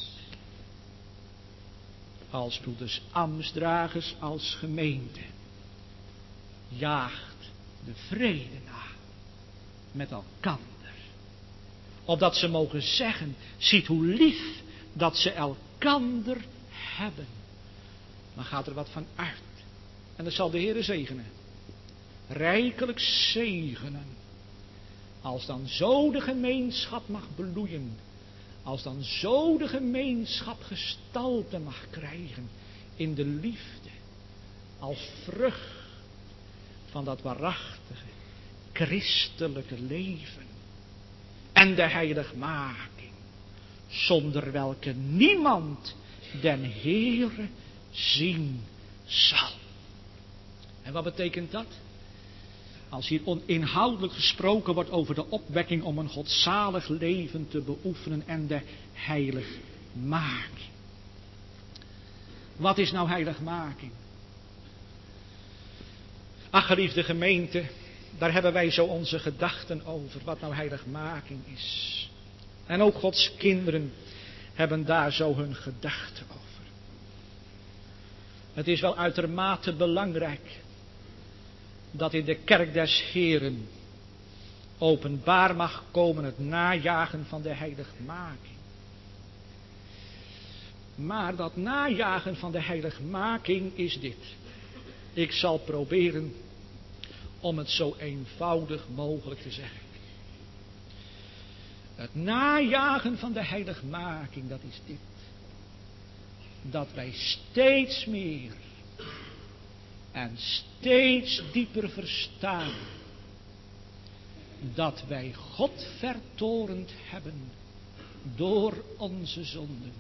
Als broeders ambtsdragers, als gemeente, jaagt de vrede na met elkander. Opdat ze mogen zeggen, ziet hoe lief dat ze elkander hebben. Dan gaat er wat van uit. En dat zal de Heere zegenen. Rijkelijk zegenen. Als dan zo de gemeenschap mag bloeien. Als dan zo de gemeenschap gestalte mag krijgen in de liefde. Als vrucht van dat waarachtige, christelijke leven. En de heiligmaking. Zonder welke niemand den Heere zien zal. En wat betekent dat? Als hier oninhoudelijk gesproken wordt over de opwekking om een godzalig leven te beoefenen en de heiligmaking. Wat is nou heiligmaking? Ach, geliefde gemeente, daar hebben wij zo onze gedachten over, wat nou heiligmaking is. En ook Gods kinderen hebben daar zo hun gedachten over. Het is wel uitermate belangrijk dat in de kerk des Heeren openbaar mag komen het najagen van de heiligmaking. Maar dat najagen van de heiligmaking is dit. Ik zal proberen om het zo eenvoudig mogelijk te zeggen. Het najagen van de heiligmaking, dat is dit. Dat wij steeds meer en steeds dieper verstaan dat wij God vertorend hebben door onze zonden.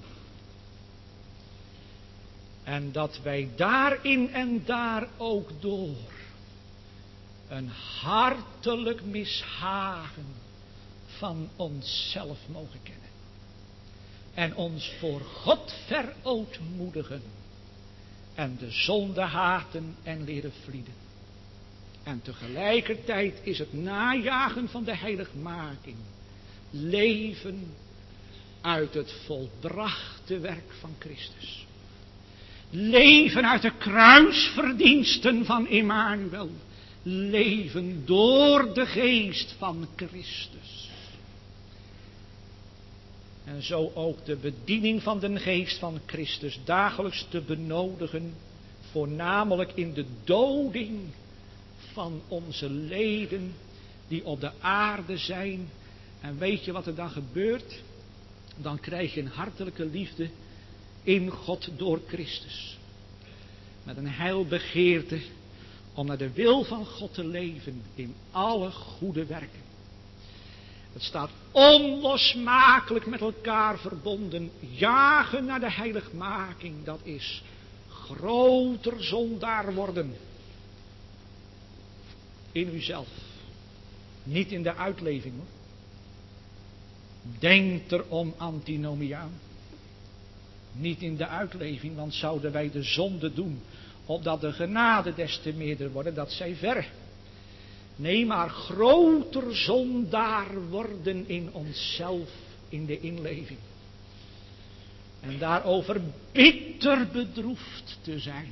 En dat wij daarin en daar ook door een hartelijk mishagen van onszelf mogen kennen. En ons voor God verootmoedigen. En de zonde haten en leren vlieden. En tegelijkertijd is het najagen van de heiligmaking leven uit het volbrachte werk van Christus. Leven uit de kruisverdiensten van Immanuel. Leven door de geest van Christus. En zo ook de bediening van de geest van Christus dagelijks te benodigen, voornamelijk in de doding van onze leden die op de aarde zijn. En weet je wat er dan gebeurt? Dan krijg je een hartelijke liefde in God door Christus. Met een heilbegeerte om naar de wil van God te leven in alle goede werken. Het staat onlosmakelijk met elkaar verbonden. Jagen naar de heiligmaking, dat is groter zondaar worden. In uzelf. Niet in de uitleving hoor. Denk erom antinomiaan. Niet in de uitleving, want zouden wij de zonde doen, opdat de genade des te meerder worden, dat zij verre. Nee, maar groter zondaar worden in onszelf, in de inleving. En daarover bitter bedroefd te zijn.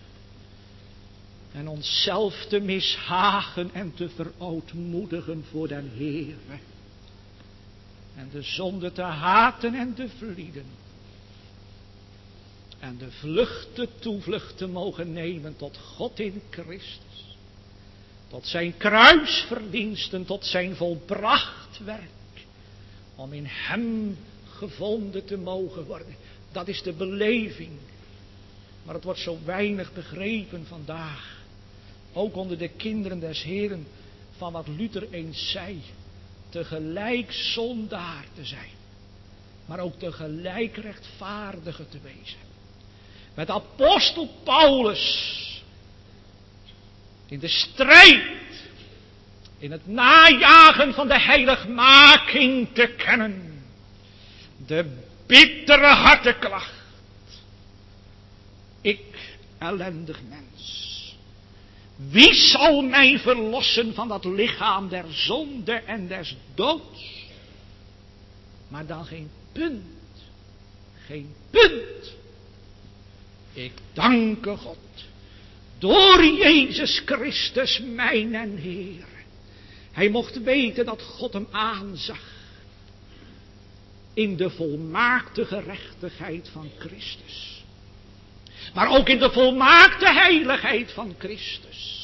En onszelf te mishagen en te verootmoedigen voor den Heere. En de zonde te haten en te vlieden. En de toevlucht te mogen nemen tot God in Christus. Tot zijn kruisverdiensten, tot zijn volbracht werk. Om in hem gevonden te mogen worden. Dat is de beleving. Maar het wordt zo weinig begrepen vandaag. Ook onder de kinderen des Heeren. Van wat Luther eens zei. Tegelijk zondaar te zijn. Maar ook tegelijk rechtvaardige te wezen. Met apostel Paulus. In de strijd. In het najagen van de heiligmaking te kennen. De bittere harteklacht. Ik, ellendig mens. Wie zal mij verlossen van dat lichaam der zonde en des doods? Maar dan geen punt. Geen punt. Ik danke God. Door Jezus Christus mijn en Heer. Hij mocht weten dat God hem aanzag. In de volmaakte gerechtigheid van Christus. Maar ook in de volmaakte heiligheid van Christus.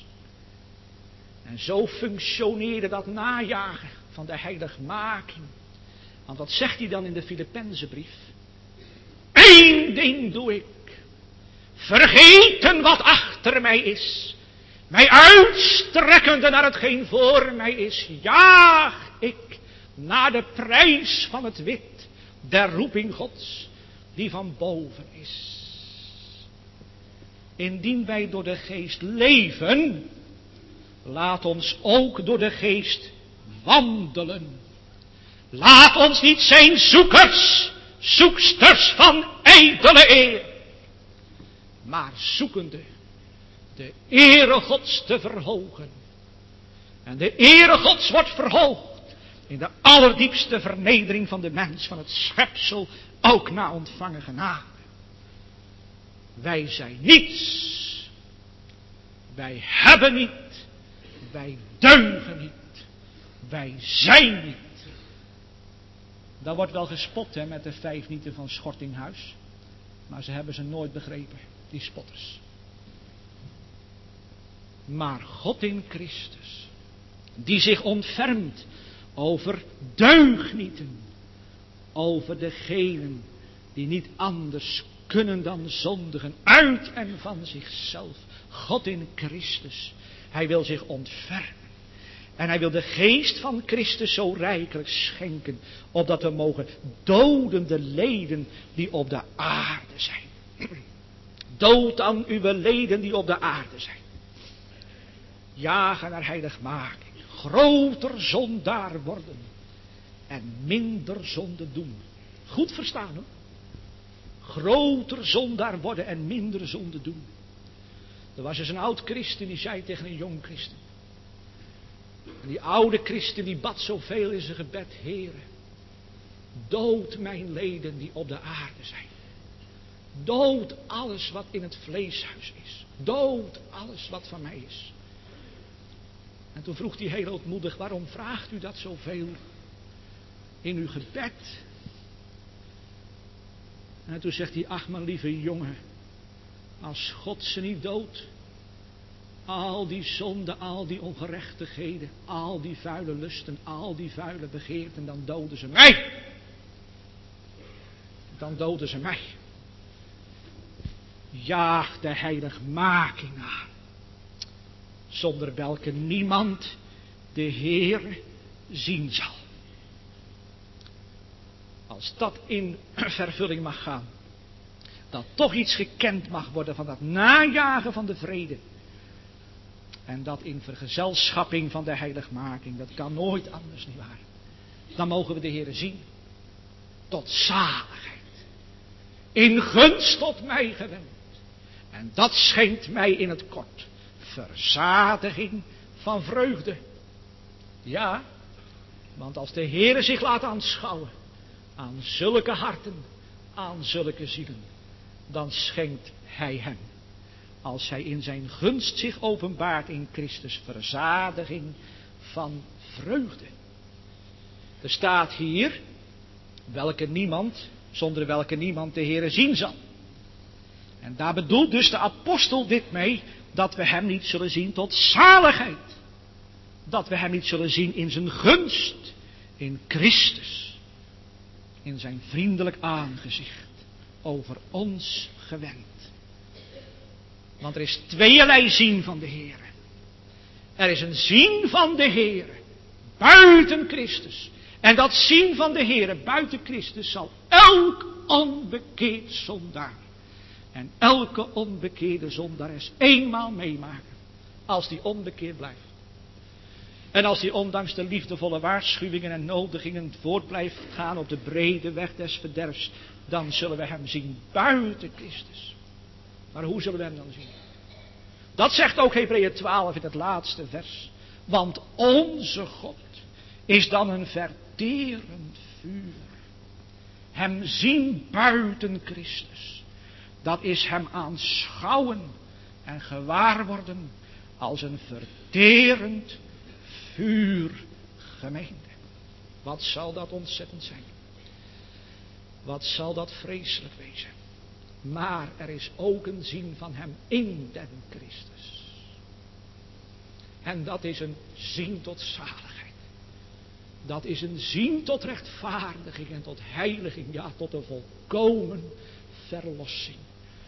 En zo functioneerde dat najagen van de heiligmaking. Want wat zegt hij dan in de Filippenzenbrief? Eén ding doe ik. Vergeten wat achter mij is. Mij uitstrekkende naar hetgeen voor mij is. Jaag ik naar de prijs van het wit der roeping Gods. Die van boven is. Indien wij door de geest leven. Laat ons ook door de geest wandelen. Laat ons niet zijn zoekers, zoeksters van ijdele eer. Maar zoekende de ere Gods te verhogen. En de ere Gods wordt verhoogd in de allerdiepste vernedering van de mens, van het schepsel, ook na ontvangen genade. Wij zijn niets. Wij hebben niet. Wij deugen niet. Wij zijn niet. Daar wordt wel gespot met de 5 nieten van Schortinghuis. Maar ze hebben ze nooit begrepen, die spotters. Maar God in Christus, die zich ontfermt over deugnieten, over degenen die niet anders kunnen dan zondigen, uit en van zichzelf. God in Christus, hij wil zich ontfermen. En hij wil de geest van Christus zo rijkelijk schenken, opdat we mogen doden de leden die op de aarde zijn. Dood aan uw leden die op de aarde zijn. Jagen naar heiligmaking. Groter zondaar worden. En minder zonde doen. Goed verstaan hoor. Groter zondaar worden en minder zonde doen. Er was eens een oud christen die zei tegen een jong christen. En die oude christen die bad zoveel in zijn gebed. Heere, dood mijn leden die op de aarde zijn. Dood alles wat in het vleeshuis is. Dood alles wat van mij is. En toen vroeg hij heel ootmoedig, waarom vraagt u dat zoveel in uw gebed? En toen zegt hij, ach mijn lieve jongen, als God ze niet doodt, al die zonden, al die ongerechtigheden, al die vuile lusten, al die vuile begeerten, dan doden ze mij. Dan doden ze mij. Jaag de heiligmaking aan, zonder welke niemand de Heer zien zal. Als dat in vervulling mag gaan, dat toch iets gekend mag worden van dat najagen van de vrede. En dat in vergezelschapping van de heiligmaking, dat kan nooit anders, nietwaar. Dan mogen we de Heer zien, tot zaligheid, in gunst tot mij gewend. En dat schenkt mij in het kort verzadiging van vreugde. Ja, want als de Heer zich laat aanschouwen aan zulke harten, aan zulke zielen, dan schenkt Hij hem, als Hij in zijn gunst zich openbaart in Christus, verzadiging van vreugde. Er staat hier, zonder welke niemand de Heere zien zal. En daar bedoelt dus de apostel dit mee, dat we hem niet zullen zien tot zaligheid. Dat we hem niet zullen zien in zijn gunst, in Christus, in zijn vriendelijk aangezicht, over ons gewend. Want er is tweeërlei zien van de Heere. Er is een zien van de Heere buiten Christus. En dat zien van de Heere buiten Christus zal elk onbekeerd zondaar en elke onbekeerde zondares eenmaal meemaken, als die onbekeerd blijft. En als die ondanks de liefdevolle waarschuwingen en nodigingen voort blijft gaan op de brede weg des verderfs, dan zullen we hem zien buiten Christus. Maar hoe zullen we hem dan zien? Dat zegt ook Hebreeën 12 in het laatste vers. Want onze God is dan een verterend vuur. Hem zien buiten Christus, dat is hem aanschouwen en gewaarworden als een verterend vuur, gemeente. Wat zal dat ontzettend zijn? Wat zal dat vreselijk wezen? Maar er is ook een zien van hem in den Christus. En dat is een zien tot zaligheid. Dat is een zien tot rechtvaardiging en tot heiliging. Ja, tot een volkomen verlossing.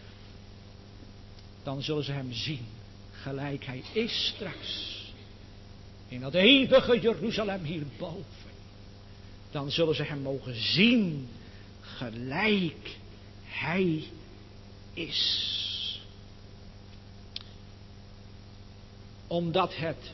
Dan zullen ze hem zien, gelijk hij is straks. In dat eeuwige Jeruzalem hierboven. Dan zullen ze hem mogen zien, gelijk hij is. Omdat het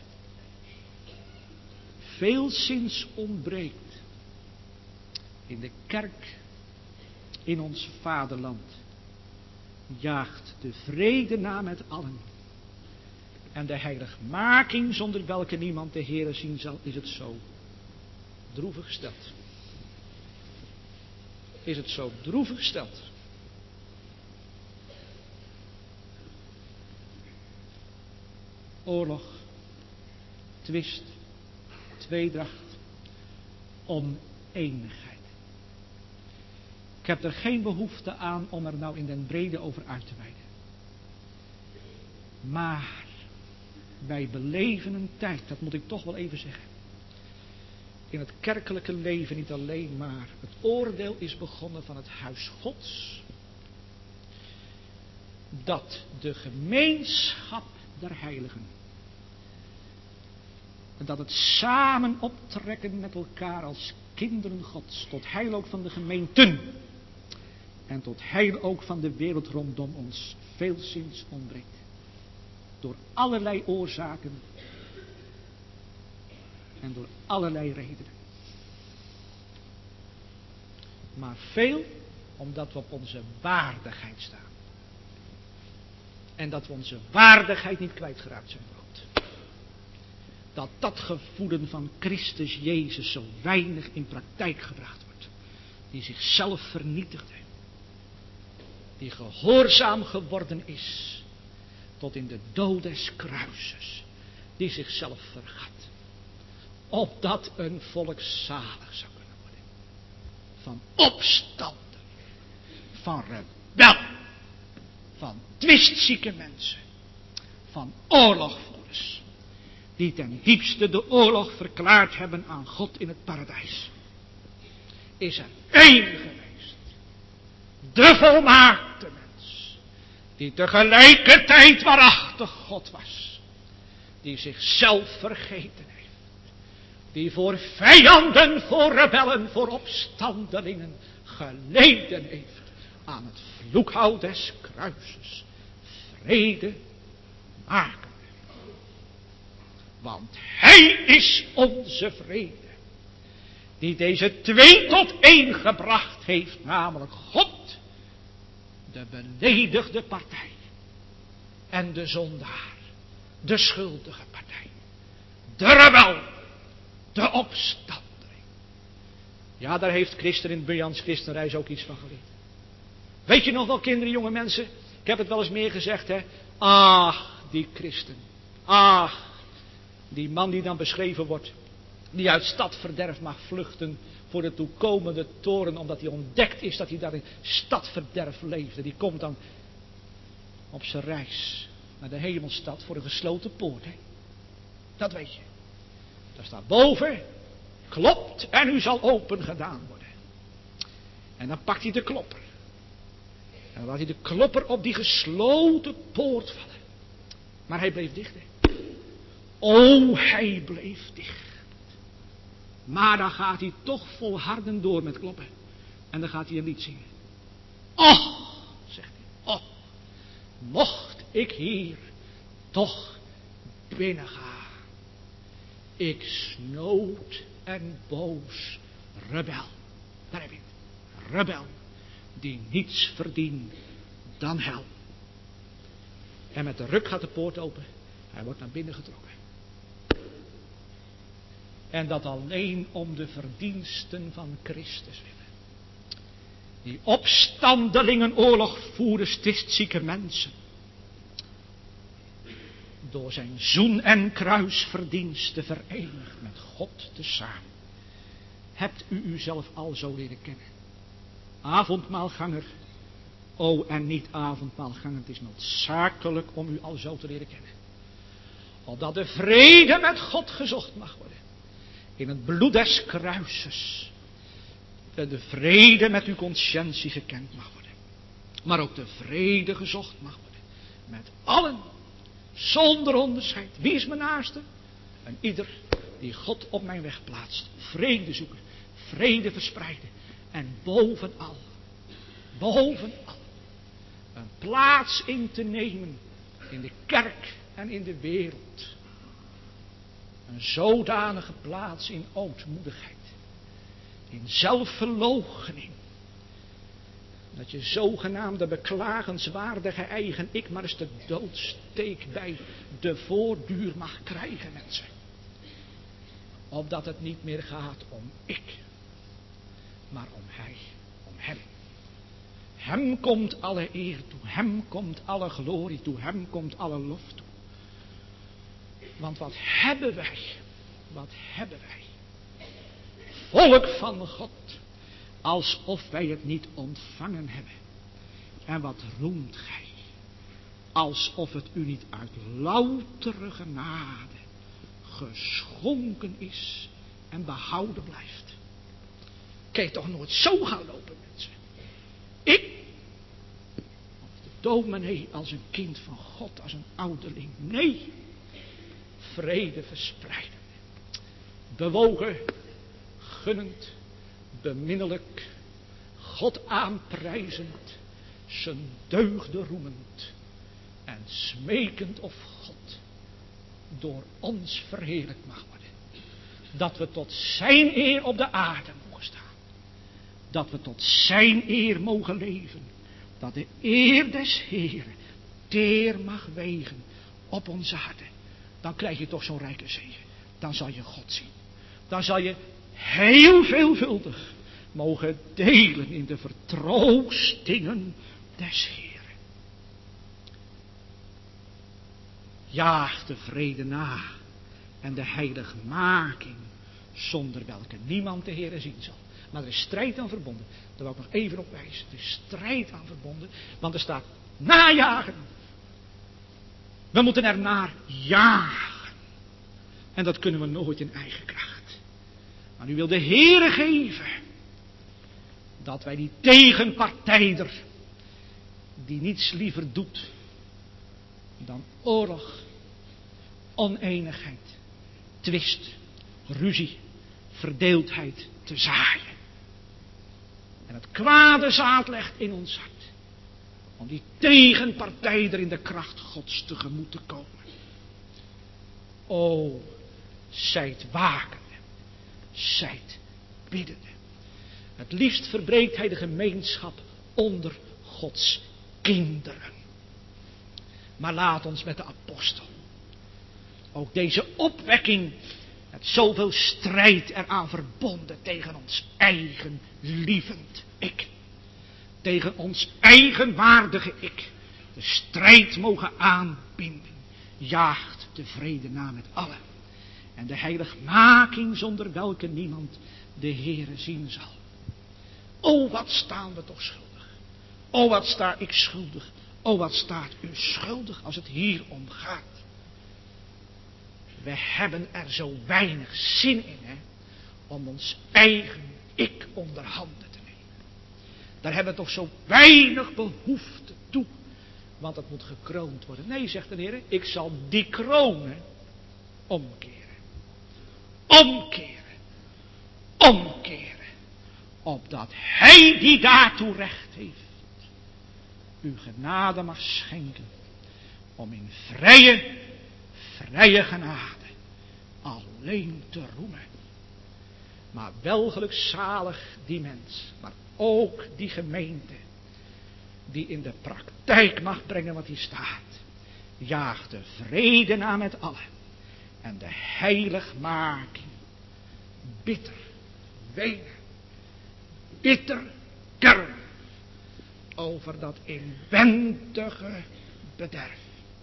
veelzins ontbreekt in de kerk in ons vaderland, jaagt de vrede na met allen. En de heiligmaking, zonder welke niemand de Heere zien zal, is het zo droevig gesteld. Is het zo droevig gesteld. Oorlog, twist, tweedracht, oneenigheid. Ik heb er geen behoefte aan om er nou in den brede over uit te wijden. Maar wij beleven een tijd, dat moet ik toch wel even zeggen. In het kerkelijke leven niet alleen, maar het oordeel is begonnen van het huis Gods. Dat de gemeenschap der heiligen, en dat het samen optrekken met elkaar als kinderen Gods, tot heil ook van de gemeenten en tot heil ook van de wereld rondom ons, veelzins ontbreekt. Door allerlei oorzaken en door allerlei redenen. Maar veel omdat we op onze waardigheid staan. En dat we onze waardigheid niet kwijtgeraakt zijn, brood. Dat gevoelen van Christus Jezus zo weinig in praktijk gebracht wordt. Die zichzelf vernietigde. Die gehoorzaam geworden is tot in de dood des kruises. Die zichzelf vergat. Opdat een volk zalig zou kunnen worden. Van opstanden. Van rebellen. Van twistzieke mensen. van oorlogvoerders. Die ten diepste de oorlog verklaard hebben aan God in het paradijs. Is er één geweest. De volmaakte mens. Die tegelijkertijd waarachtig God was. Die zichzelf vergeten heeft. Die voor vijanden, voor rebellen, voor opstandelingen geleden heeft. Aan het vloekhout des kruises. Vrede maken. Want hij is onze vrede. Die deze twee tot één gebracht heeft. Namelijk God. De beledigde partij. En de zondaar. De schuldige partij. De rebel. De opstandeling. Ja, daar heeft Christen in Bunjans Christenreis ook iets van geleerd. Weet je nog wel, kinderen, jonge mensen? Ik heb het wel eens meer gezegd, hè. Ach, die christen. Ach, die man die dan beschreven wordt. Die uit stadverderf mag vluchten voor de toekomende toren. Omdat hij ontdekt is dat hij daar in stadverderf leefde. Die komt dan op zijn reis naar de hemelstad voor een gesloten poort. Hè? Dat weet je. Daar staat boven. Klopt en u zal open gedaan worden. En dan pakt hij de klopper. En dan laat hij de klopper op die gesloten poort vallen. Maar hij bleef dicht. Hè? O, hij bleef dicht. Maar dan gaat hij toch volharden door met kloppen. En dan gaat hij een lied zingen. Och, zegt hij. Och, mocht ik hier toch binnengaan. Ik snood en boos rebel. Daar heb je het. Rebel. Die niets verdient dan hel. En met de ruk gaat de poort open. Hij wordt naar binnen getrokken. En dat alleen om de verdiensten van Christus willen. Die opstandelingen oorlog voeren stichtzieke mensen. Door zijn zoen- en kruisverdiensten verenigd met God tezamen. Hebt u uzelf al zo leren kennen? Avondmaalganger. O, en niet avondmaalganger. Het is noodzakelijk om u al zo te leren kennen. Opdat de vrede met God gezocht mag worden. In het bloed des kruises. En de vrede met uw conscientie gekend mag worden. Maar ook de vrede gezocht mag worden. Met allen. Zonder onderscheid. Wie is mijn naaste? En ieder die God op mijn weg plaatst. Vrede zoeken. Vrede verspreiden. En bovenal. Een plaats in te nemen. In de kerk en in de wereld. Een zodanige plaats in ootmoedigheid. In zelfverloochening. Dat je zogenaamde beklagenswaardige eigen ik maar eens de doodsteek bij de voorduur mag krijgen, mensen. Opdat het niet meer gaat om ik. Maar om hij. Om hem. Hem komt alle eer toe. Hem komt alle glorie toe. Hem komt alle lof toe. Want wat hebben wij? Wat hebben wij? Volk van God. Alsof wij het niet ontvangen hebben. En wat roemt gij? Alsof het u niet uit loutere genade geschonken is en behouden blijft. Kan je toch nooit zo gaan lopen, mensen? Ik? Of de dominee als een kind van God, als een ouderling? Nee. Vrede verspreiden. Bewogen, gunnend, beminnelijk, God aanprijzend, zijn deugden roemend en smekend of God door ons verheerlijk mag worden. Dat we tot zijn eer op de aarde mogen staan. Dat we tot zijn eer mogen leven. Dat de eer des Heeren teer mag wegen op onze harten. Dan krijg je toch zo'n rijke zegen. Dan zal je God zien. Dan zal je heel veelvuldig mogen delen in de vertroostingen des Heeren. Jaag de vrede na en de heiligmaking, zonder welke niemand de Heere zien zal. Maar er is strijd aan verbonden. Daar wil ik nog even op wijzen. Er is strijd aan verbonden, want er staat najagen. We moeten ernaar jagen. En dat kunnen we nooit in eigen kracht. Maar nu wil de Heere geven dat wij die tegenpartijder, die niets liever doet dan oorlog, oneenigheid, twist, ruzie, verdeeldheid te zaaien. En het kwade zaad legt in ons hart. Om die tegenpartijder in de kracht Gods tegemoet te komen. O, zijt wakende, zijt biddende. Het liefst verbreekt hij de gemeenschap onder Gods kinderen. Maar laat ons met de apostel ook deze opwekking met zoveel strijd eraan verbonden tegen ons eigen lievend ik. Tegen ons eigen waardige ik. De strijd mogen aanbinden. Jaagt de vrede na met allen. En de heiligmaking zonder welke niemand de Heere zien zal. O, wat staan we toch schuldig. O, wat sta ik schuldig. O, wat staat u schuldig als het hier om gaat. We hebben er zo weinig zin in, hè, om ons eigen ik onder handen te nemen. Daar hebben we toch zo weinig behoefte toe, want het moet gekroond worden. Nee, zegt de Heer, ik zal die kronen omkeren. Omkeren. Omkeren. Opdat hij die daartoe recht heeft, u genade mag schenken, om in vrije genade alleen te roemen. Maar wel gelukzalig die mens, maar ook die gemeente, die in de praktijk mag brengen wat hier staat. Jaag de vrede na met allen en de heiligmaking. Bitter wenen, bitter kermen over dat inwendige bederf.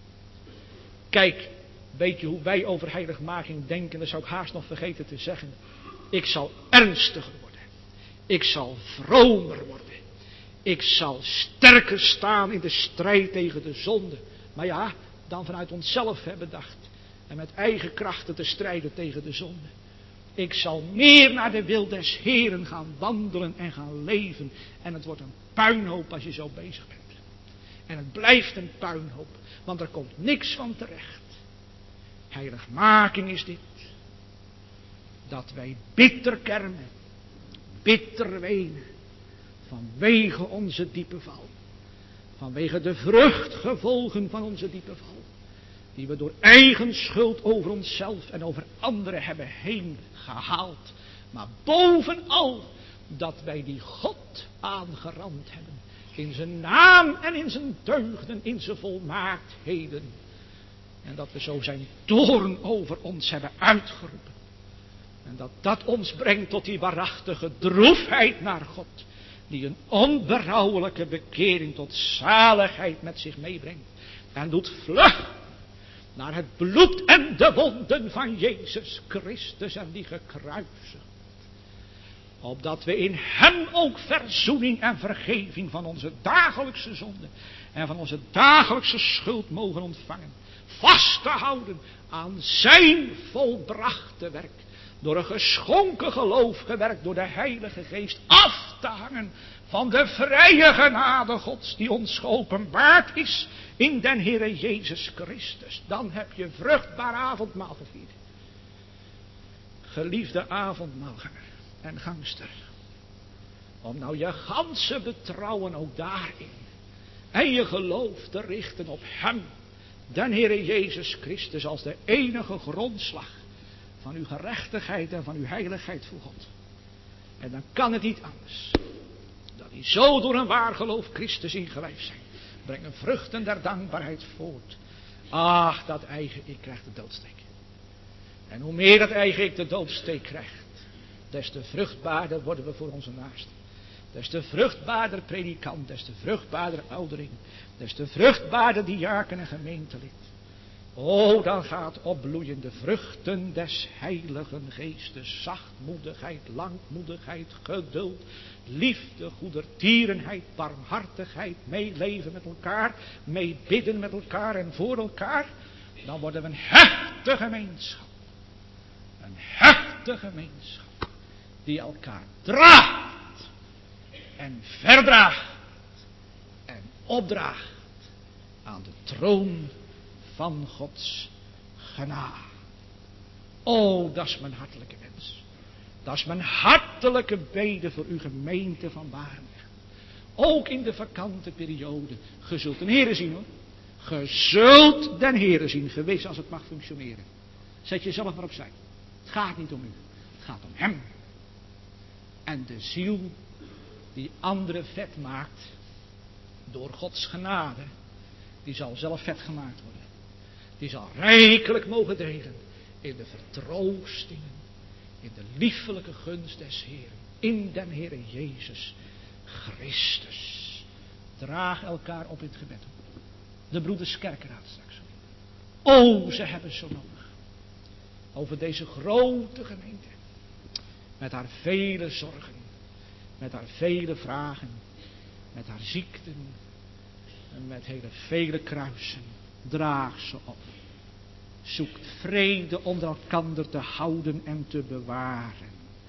Kijk, weet je hoe wij over heiligmaking denken? Dat zou ik haast nog vergeten te zeggen. Ik zal ernstiger worden. Ik zal vromer worden. Ik zal sterker staan in de strijd tegen de zonde. Maar ja, dan vanuit onszelf hebben bedacht. En met eigen krachten te strijden tegen de zonde. Ik zal meer naar de wil des Heeren gaan wandelen en gaan leven. En het wordt een puinhoop als je zo bezig bent. En het blijft een puinhoop. Want er komt niks van terecht. Heiligmaking is dit. Dat wij bitter kermen. Bitter wenen. Vanwege onze diepe val. Vanwege de vruchtgevolgen van onze diepe val. Die we door eigen schuld over onszelf en over anderen hebben heen gehaald. Maar bovenal dat wij die God aangerand hebben. In zijn naam en in zijn deugden, in zijn volmaaktheden. En dat we zo zijn toorn over ons hebben uitgeroepen. En dat dat ons brengt tot die waarachtige droefheid naar God. Die een onberouwelijke bekering tot zaligheid met zich meebrengt. En doet vlug naar het bloed en de wonden van Jezus Christus en die gekruisigd. Opdat we in hem ook verzoening en vergeving van onze dagelijkse zonden en van onze dagelijkse schuld mogen ontvangen. Vast te houden aan zijn volbrachte werk. Door een geschonken geloof gewerkt door de Heilige Geest. Af te hangen van de vrije genade Gods die ons geopenbaard is in den Heere Jezus Christus. Dan heb je vruchtbaar avondmaal gevierd. Geliefde avondmaalganger en gangster. Om nou je ganse betrouwen ook daarin. En je geloof te richten op hem. Den Heere Jezus Christus als de enige grondslag van uw gerechtigheid en van uw heiligheid voor God. En dan kan het niet anders. Dat die zo door een waar geloof Christus ingelijfd zijn. Brengen vruchten der dankbaarheid voort. Ach, dat eigen ik krijgt de doodsteek. En hoe meer dat eigen ik de doodsteek krijgt, des te vruchtbaarder worden we voor onze naasten. Des te vruchtbaarder predikant, des te vruchtbaarder oudering, des te vruchtbaarder diaken en gemeentelid. O, dan gaat opbloeien de vruchten des Heiligen Geestes, zachtmoedigheid, langmoedigheid, geduld, liefde, goedertierenheid, barmhartigheid, meeleven met elkaar, meebidden met elkaar en voor elkaar. dan worden we een hechte gemeenschap. Een hechte gemeenschap die elkaar draagt en verdraagt en opdraagt aan de troon van Gods genade. Oh, dat is mijn hartelijke wens. Dat is mijn hartelijke bede voor uw gemeente van Barendrecht. Ook in de vakante periode. Ge zult den Heere zien hoor. Ge zult den Heere zien. Gewis als het mag functioneren. Zet jezelf maar opzij. Het gaat niet om u. Het gaat om hem. En de ziel die anderen vet maakt. Door Gods genade. Die zal zelf vet gemaakt worden. Die zal rijkelijk mogen delen. In de vertroostingen. In de liefelijke gunst des Heeren. In den Heere Jezus Christus. Draag elkaar op in het gebed. De broeders Kerkenraad straks. Oh, ze hebben zo nodig. Over deze grote gemeente. Met haar vele zorgen. Met haar vele vragen. Met haar ziekten. En met hele vele kruisen. Draag ze op. Zoekt vrede onder elkander te houden en te bewaren.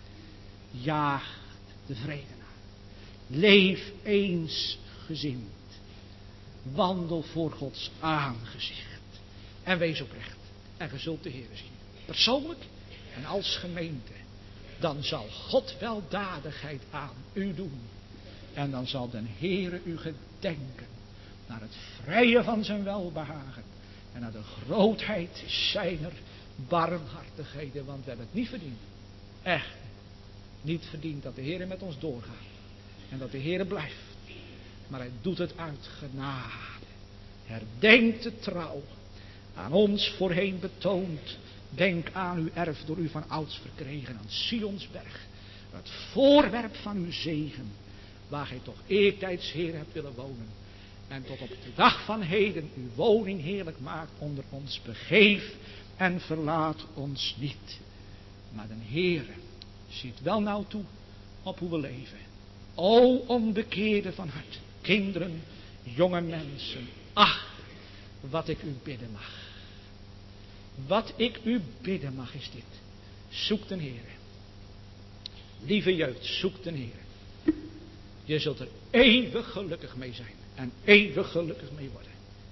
Jaagt de vrede na. Leef eensgezind. Wandel voor Gods aangezicht. En wees oprecht. En ge zult de Heere zien. Persoonlijk en als gemeente. Dan zal God weldadigheid aan u doen. En dan zal de Heere u gedenken. Naar het vrije van zijn welbehagen. En naar de grootheid zijner barmhartigheden. Want we hebben het niet verdiend. Echt niet verdiend dat de Heer met ons doorgaat. En dat de Heer blijft. Maar hij doet het uit genade. Herdenkt de trouw. Aan ons voorheen betoond. Denk aan uw erf door u van ouds verkregen. Aan Sionsberg. Het voorwerp van uw zegen. Waar gij toch eertijds Heer hebt willen wonen. En tot op de dag van heden uw woning heerlijk maakt onder ons. Begeef en verlaat ons niet. Maar de Heere ziet wel nauw toe op hoe we leven. O onbekeerde van hart. Kinderen, jonge mensen. Ach, wat ik u bidden mag. Wat ik u bidden mag is dit. Zoek de Heere. Lieve jeugd, zoek de Heere. Je zult er eeuwig gelukkig mee zijn. En eeuwig gelukkig mee worden.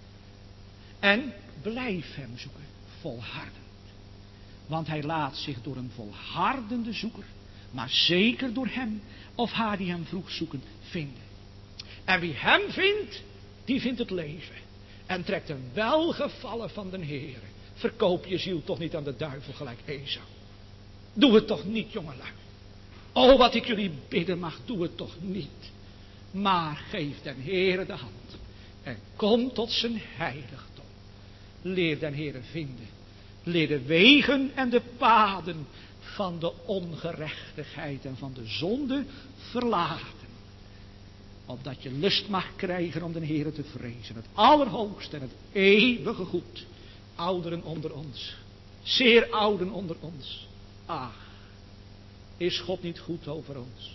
En blijf hem zoeken. Volhardend. Want hij laat zich door een volhardende zoeker. Maar zeker door hem of haar die hem vroeg zoeken vinden. En wie hem vindt. Die vindt het leven. En trekt een welgevallen van den Heere. Verkoop je ziel toch niet aan de duivel gelijk Esau. Doe het toch niet jongelui. O wat ik jullie bidden mag. Doe het toch niet. Maar geef den Heere de hand. En kom tot zijn heiligdom. Leer den Heere vinden. Leer de wegen en de paden van de ongerechtigheid en van de zonde verlaten. Opdat je lust mag krijgen om den Heere te vrezen. Het allerhoogste en het eeuwige goed. Ouderen onder ons. Zeer ouden onder ons. Ach, is God niet goed over ons?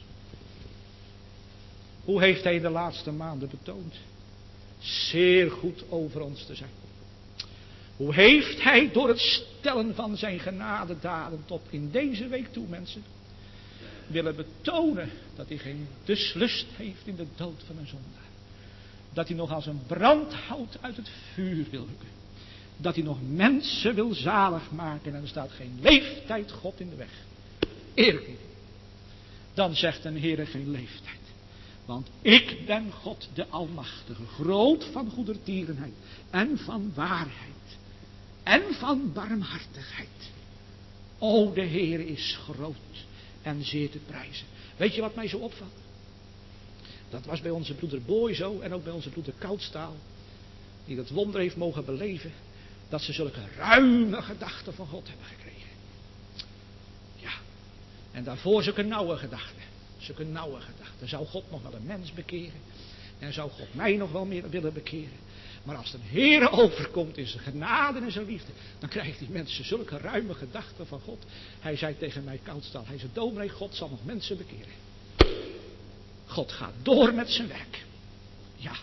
Hoe heeft hij in de laatste maanden betoond? Zeer goed over ons te zijn. Hoe heeft hij door het stellen van zijn genadedaden tot in deze week toe, mensen, willen betonen dat hij geen lust heeft in de dood van een zondaar. Dat hij nog als een brandhout uit het vuur wil rukken. Dat hij nog mensen wil zalig maken en er staat geen leeftijd God in de weg. Eerlijk niet. Dan zegt een Heere geen leeftijd. Want ik ben God de Almachtige, groot van goedertierenheid en van waarheid en van barmhartigheid. O, de Heer is groot en zeer te prijzen. Weet je wat mij zo opvalt? Dat was bij onze broeder Boy zo en ook bij onze broeder Koudstaal, die dat wonder heeft mogen beleven, dat ze zulke ruime gedachten van God hebben gekregen. Ja, en daarvoor zulke nauwe gedachten. Zulke nauwe gedachten. Zou God nog wel een mens bekeren? En zou God mij nog wel meer willen bekeren? Maar als de Heere overkomt in zijn genade en zijn liefde, dan krijgt die mensen zulke ruime gedachten van God. Hij zei tegen mij Koudstaal, hij zei, dominee, God zal nog mensen bekeren. God gaat door met zijn werk. Ja,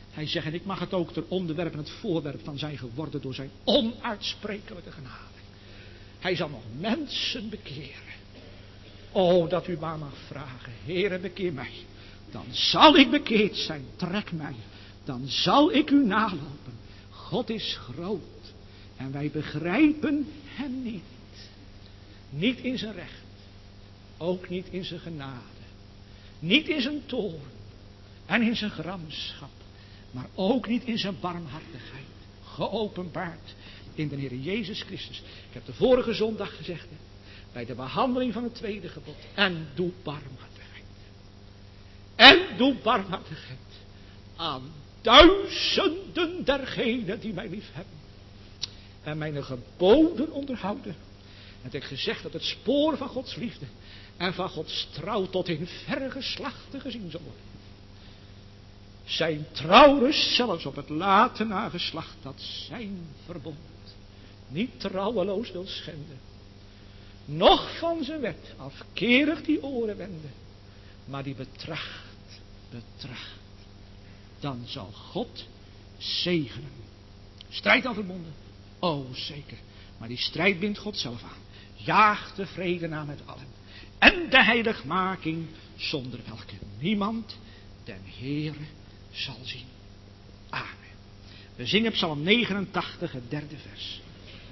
Hij zegt, en ik mag het ook ter onderwerp en het voorwerp van zijn geworden door zijn onuitsprekelijke genade. Hij zal nog mensen bekeren. O, dat u maar mag vragen, Heere, bekeer mij. Dan zal ik bekeerd zijn, trek mij. Dan zal ik u nalopen. God is groot. En wij begrijpen hem niet. Niet in zijn recht. Ook niet in zijn genade. Niet in zijn toorn. En in zijn gramschap. Maar ook niet in zijn barmhartigheid. Geopenbaard in de Heer Jezus Christus. Ik heb de vorige zondag gezegd. Bij de behandeling van het tweede gebod. En doe barmhartigheid. En doe barmhartigheid. Aan duizenden dergenen die mij lief hebben. En mijn geboden onderhouden. En ik heb gezegd dat het spoor van Gods liefde. En van Gods trouw tot in verre geslachten gezien zal worden. Zijn trouw rust zelfs op het late nageslacht dat zijn verbond niet trouweloos wil schenden. Noch van zijn wet afkerig die oren wenden. Maar die betracht. Dan zal God zegenen. Strijd al verbonden? Oh, zeker. Maar die strijd bindt God zelf aan. Jaagt de vrede na met allen. En de heiligmaking, zonder welke niemand den Heere zal zien. Amen. We zingen Psalm 89, het 3e vers.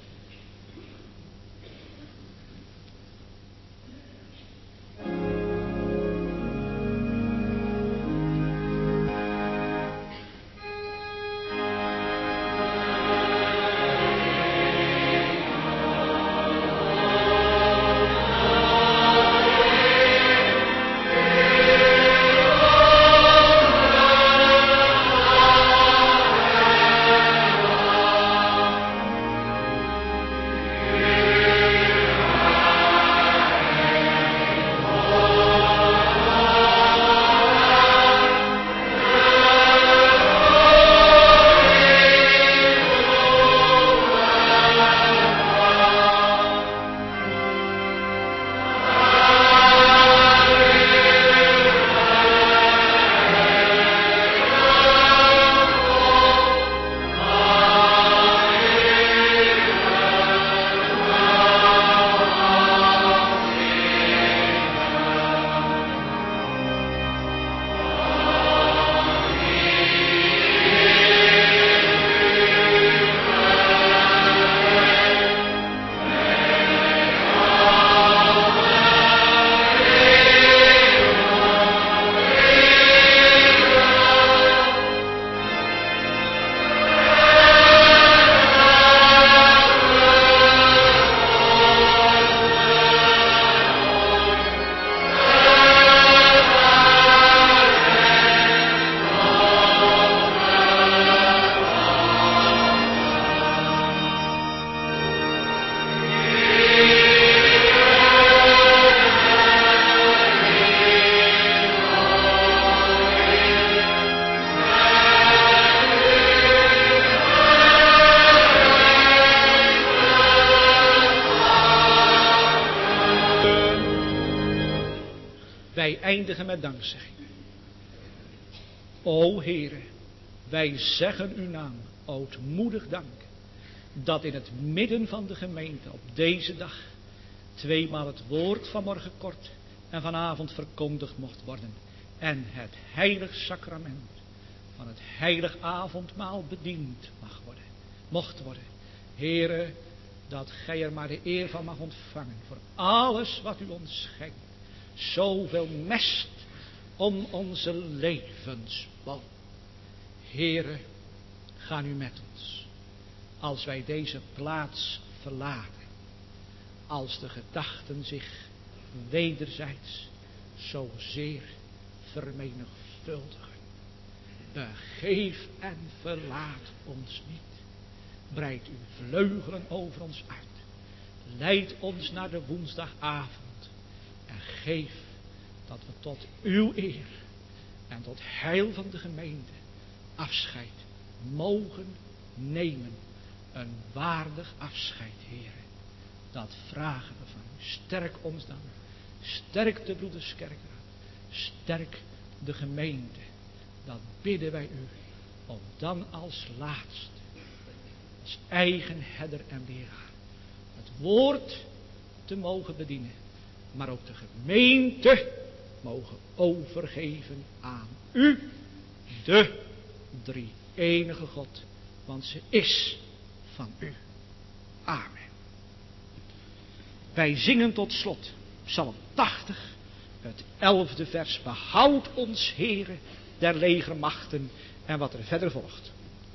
Wij eindigen met dankzegging. O Heere, wij zeggen uw naam ootmoedig dank. Dat in het midden van de gemeente op deze dag 2-maal het woord vanmorgen kort en vanavond verkondigd mocht worden. En het heilig sacrament van het heilig avondmaal bediend mocht worden. Heere, dat gij er maar de eer van mag ontvangen voor alles wat u ons schenkt. Zoveel mest om onze levensboom. Heere, ga nu met ons. Als wij deze plaats verlaten. Als de gedachten zich wederzijds zozeer vermenigvuldigen. Begeef en verlaat ons niet. Breid uw vleugelen over ons uit. Leid ons naar de woensdagavond. En geef dat we tot uw eer en tot heil van de gemeente afscheid mogen nemen. Een waardig afscheid, Heere. Dat vragen we van u. Sterk ons dan. Sterk de broederskerkraad. Sterk de gemeente. Dat bidden wij u om dan als laatste, als eigen herder en leraar, het woord te mogen bedienen, maar ook de gemeente mogen overgeven aan u, de drie-enige God, want ze is van u. Amen. Wij zingen tot slot Psalm 80, het 11e vers. Behoud ons, Heere, der legermachten, en wat er verder volgt.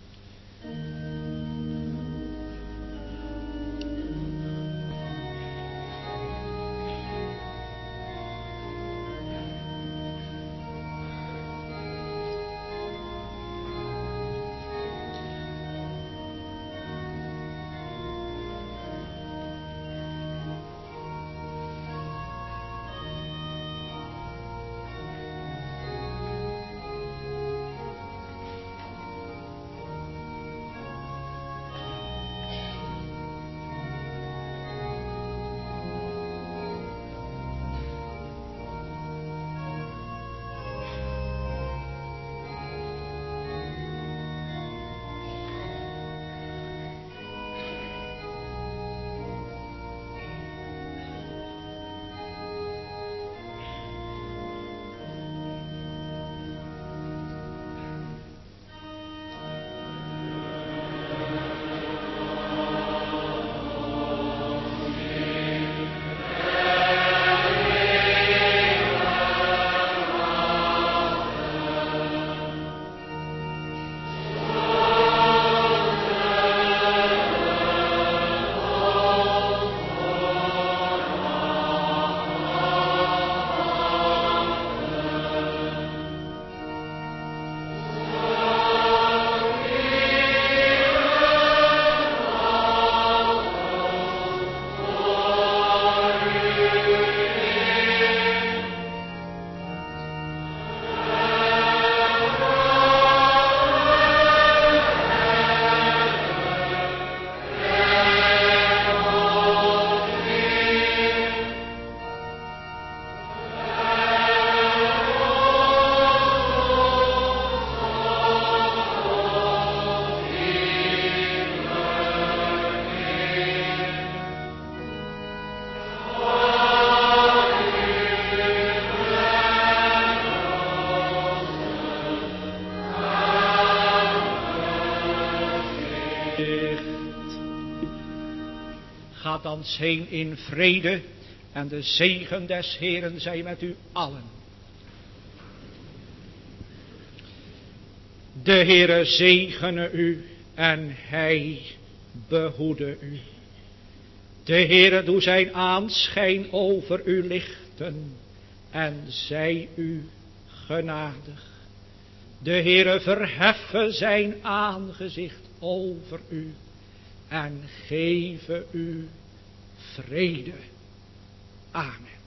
Gaat dan heen in vrede en de zegen des Heeren zij met u allen. De Heere zegene u en hij behoede u. De Heere doe zijn aanschijn over u lichten en zij u genadig. De Heere verheffe zijn aangezicht over u en geven u vrede. Amen.